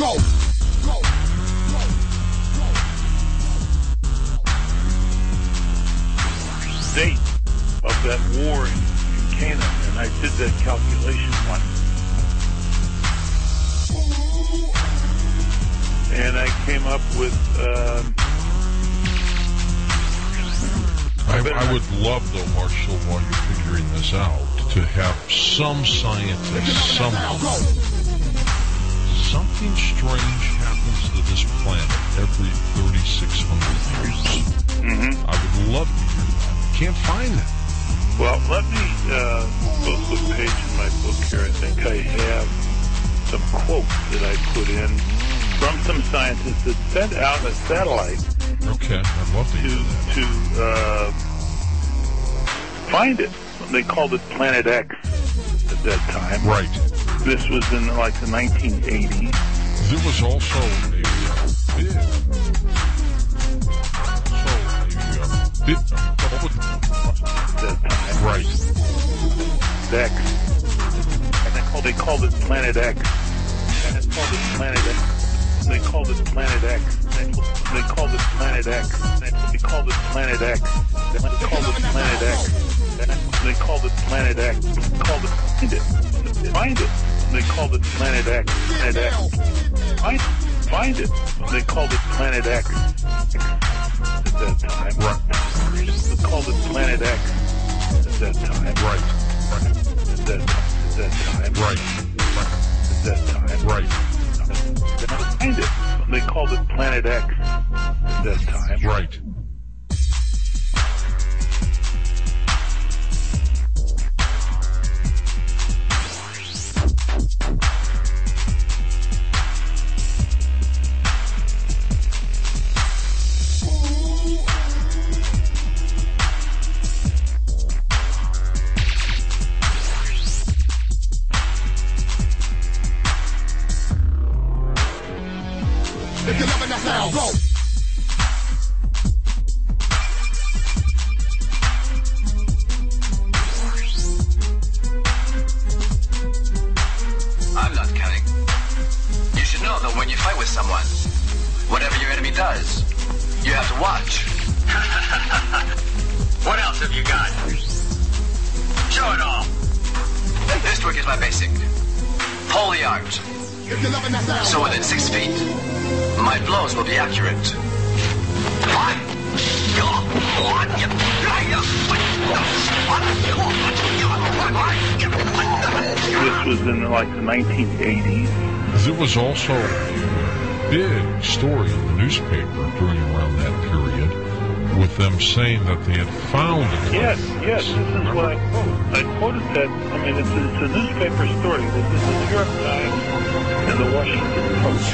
date of that war in, in Canaan, and I did that calculation once. And I came up with. Um, I, I would love, though, Marshall, while you're figuring this out, to have some scientists somehow. Something strange happens to this planet every thirty-six hundred years. Mm-hmm. I would love to hear that. Can't find it. Well, let me uh, go to a page in my book here. I think I have some quotes that I put in from some scientists that sent out a satellite. Okay, I'd love to hear that. To uh, find it. They called it Planet X at that time. Right. This was in like the nineteen eighties. There was also a uh, bid. Also a uh, bid. At that time. Right. X. And they called, they called it Planet X. And they called it Planet X. They called it Planet X. They, they called it Planet X. They, they called it Planet X. They called it Planet X. They called it Planet X. They called it Find it. Find it. They called it Planet X. Planet X. Find it. Find it. They called it Planet X. At that time. Right. They called it Planet X. At that time. Right. Right. At that. At that time. Right. Right. At that time. Right. Find it. They called it Planet X at that time. Right. If you're loving that sound, go! I'm not kidding. You should know that when you fight with someone, whatever your enemy does, you have to watch. What else have you got? Show it all. This trick is my basic. Pull the art. So within six feet, my blows will be accurate. This was in like the nineteen eighties. There was also a big story in the newspaper during around that period with them saying that they had found it. Yes, yes, this is what I quote. I quoted that, I mean, it's a, it's a newspaper story. This is the New York Times and the Washington Post.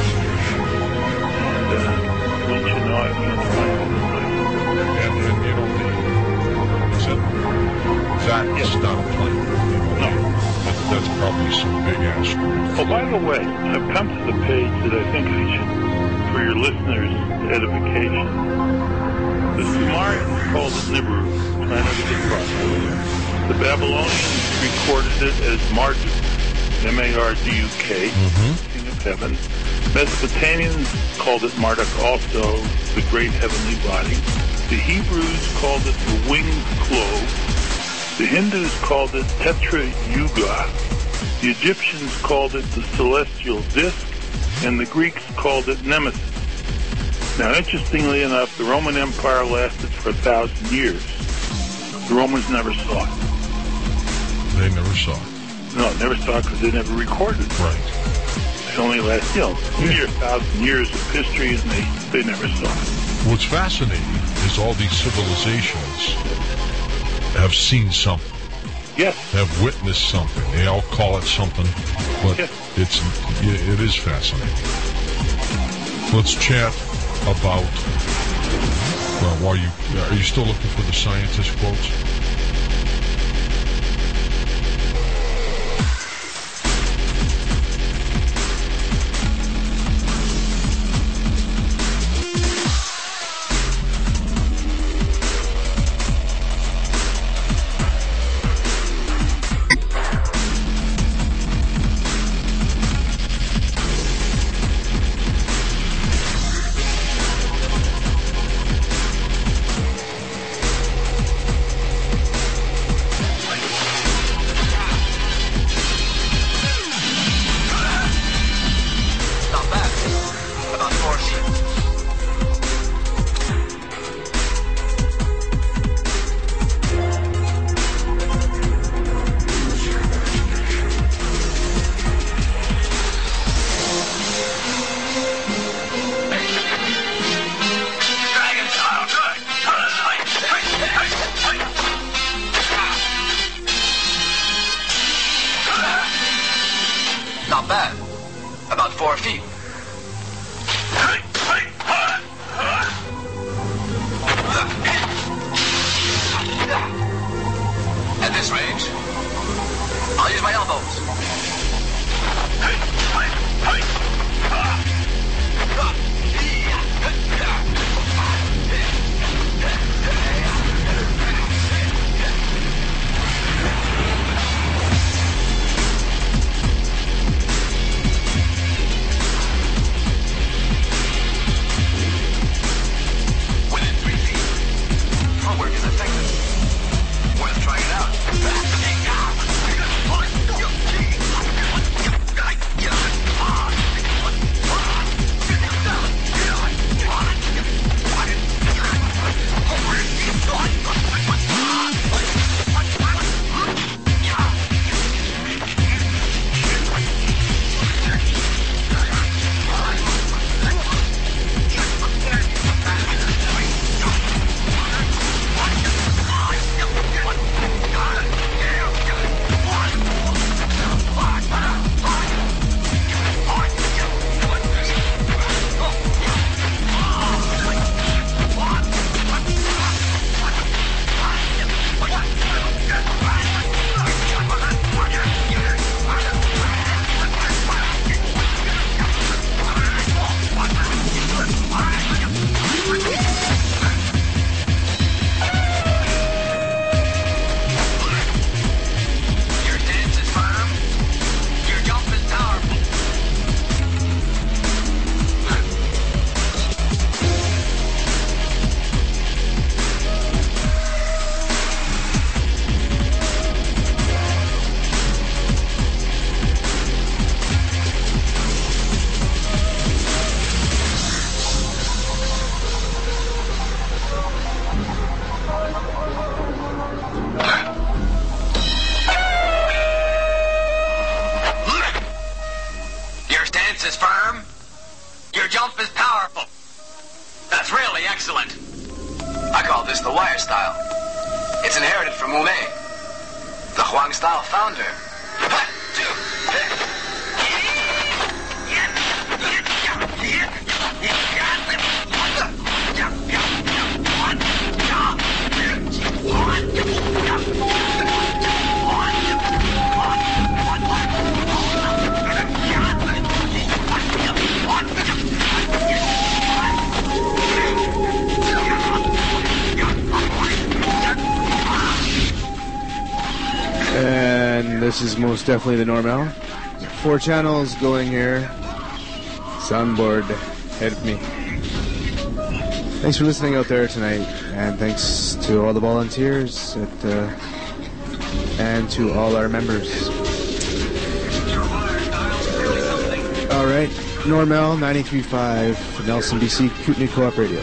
And, uh, don't you know, I can't find it. And, and you know, the, is that, that's yes. not a plane. No. That, that's probably some big-ass screw. Oh, by the way, I've come to the page that I think I should, for your listeners' edification. The Sumerians called it Nibiru, planet of the cross. The Babylonians recorded it as Marduk, M A R D U K, mm-hmm. King of Heaven. Mesopotamians called it Marduk also, the great heavenly body. The Hebrews called it the winged globe. The Hindus called it Tetra Yuga. The Egyptians called it the celestial disk. And the Greeks called it Nemesis. Now, interestingly enough, the Roman Empire lasted for a thousand years. The Romans never saw it. They never saw it. No, never saw it because they never recorded it. Right. It only lasted, you know, yeah. a thousand years of history, and they, they never saw it. What's fascinating is all these civilizations have seen something. Yes. Have witnessed something. They all call it something, but yes. it's it is fascinating. Let's chat about, well, while you, are you still looking for the scientist quotes? the wire style. It's inherited from Wu Mei, the Huang style founder. One, two, three. And this is most definitely the Normal. Four channels going here. Soundboard, help me. Thanks for listening out there tonight, and thanks to all the volunteers at, uh, and to all our members. All right, Normal ninety-three point five, Nelson, B C, Kootenai Co-op Radio.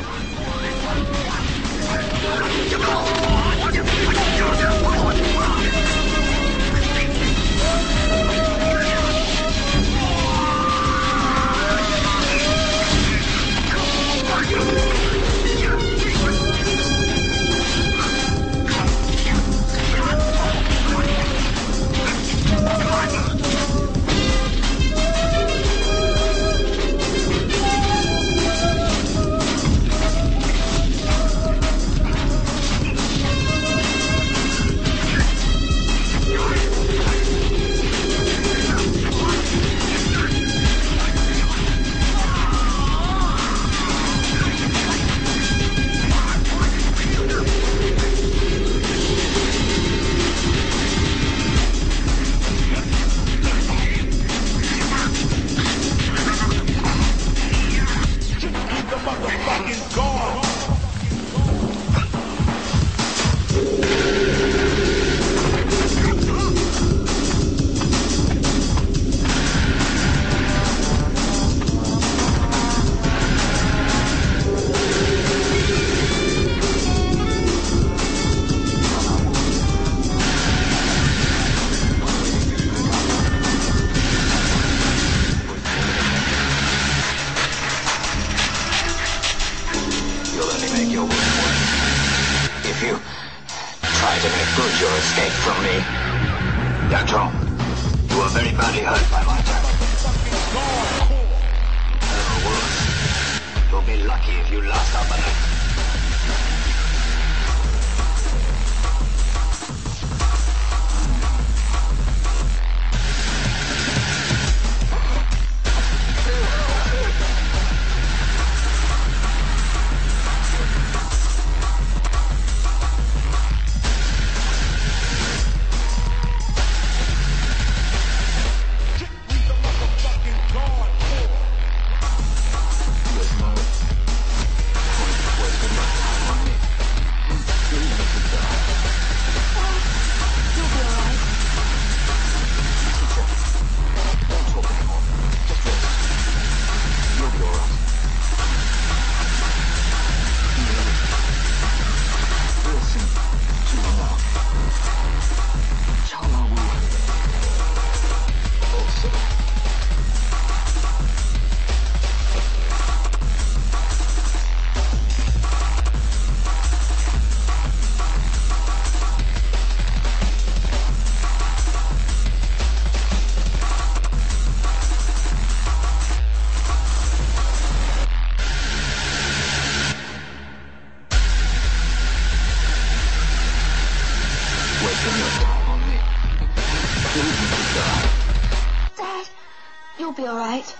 Dad, you'll be all right.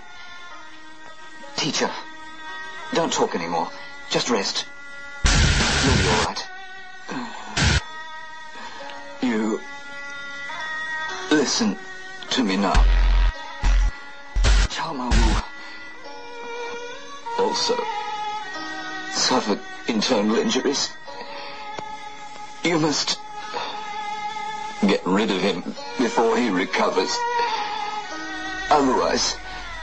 Teacher, don't talk anymore. Just rest. You'll be all right. You listen to me now. Chaoma Wu also suffered internal injuries. You must get rid of him before he recovers. Otherwise,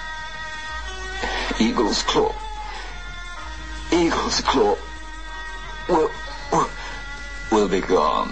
Eagle's Claw, Eagle's Claw will, will, will be gone.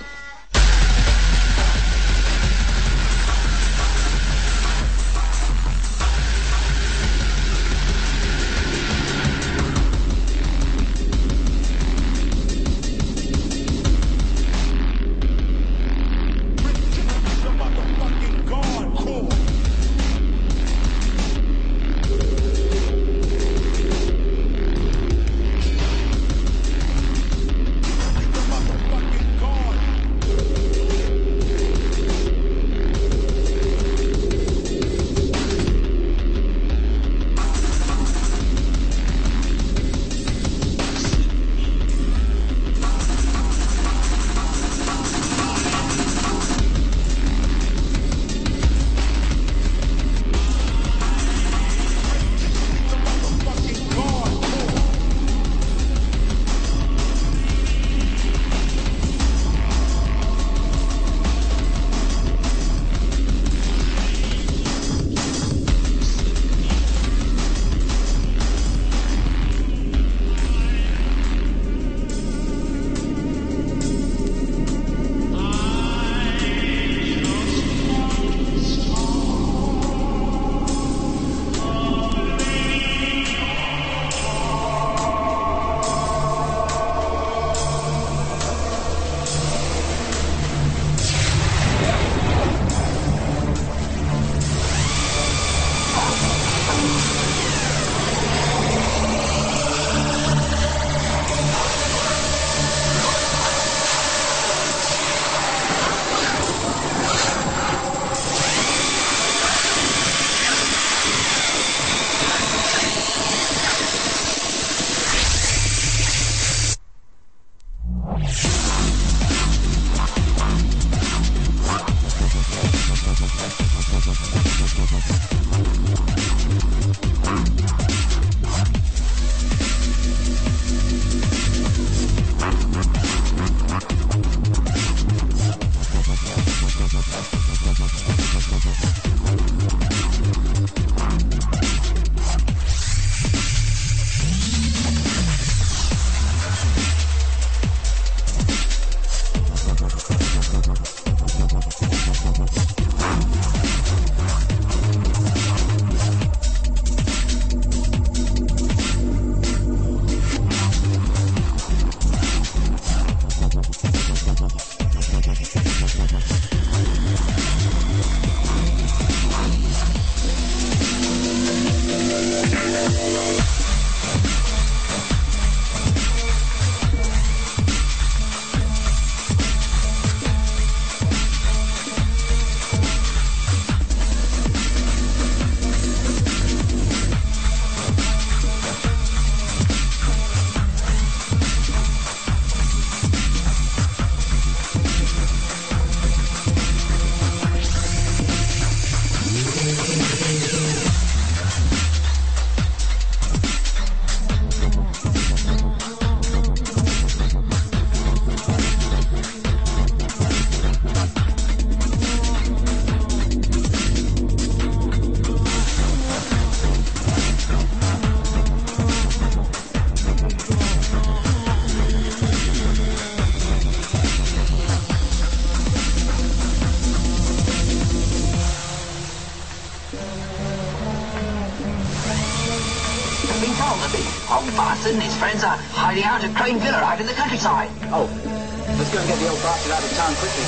Johnson and his friends are hiding out at Crane Villa out in the countryside. Oh, let's go and get the old bastard out of town quickly.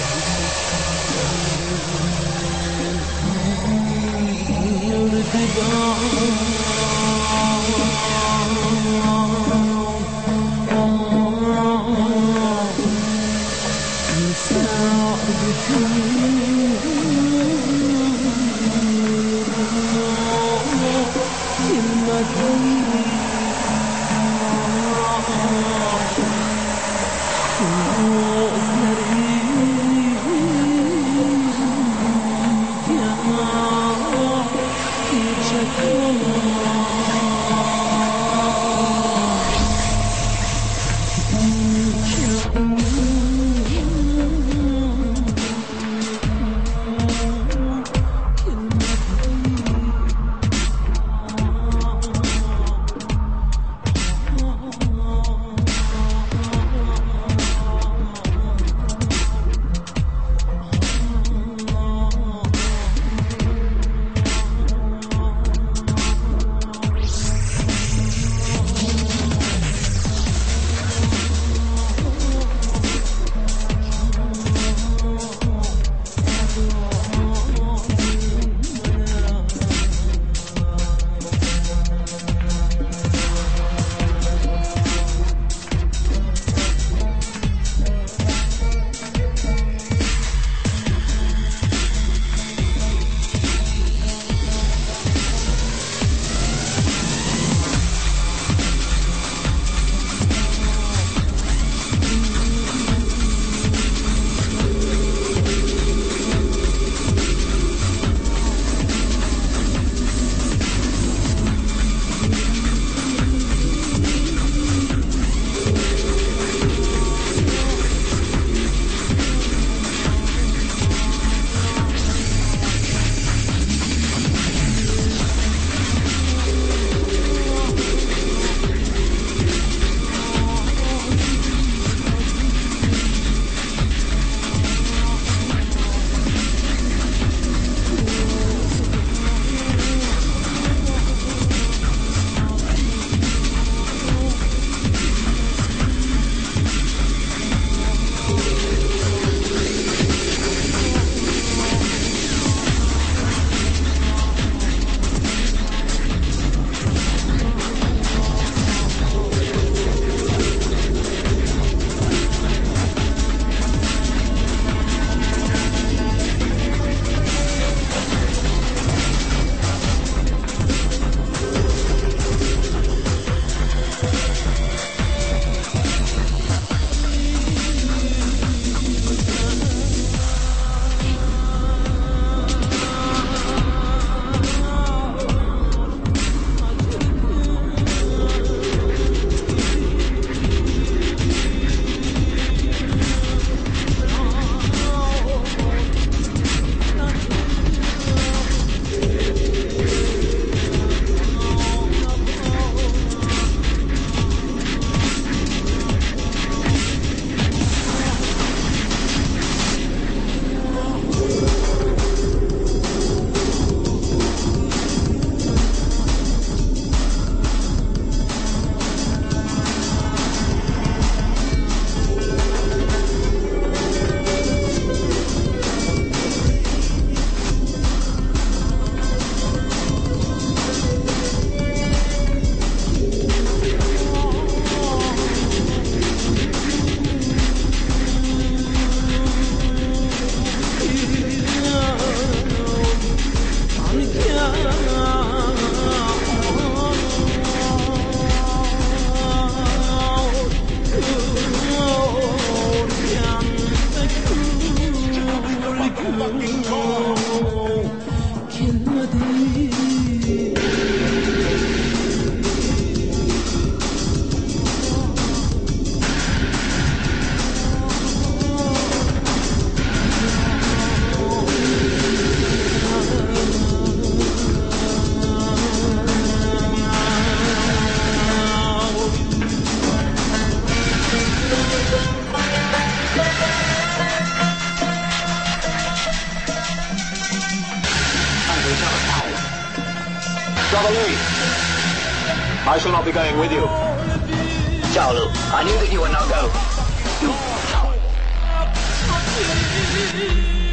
Brother Louis, I shall not be going with you. Zhao Lu, I knew that you were no go. You...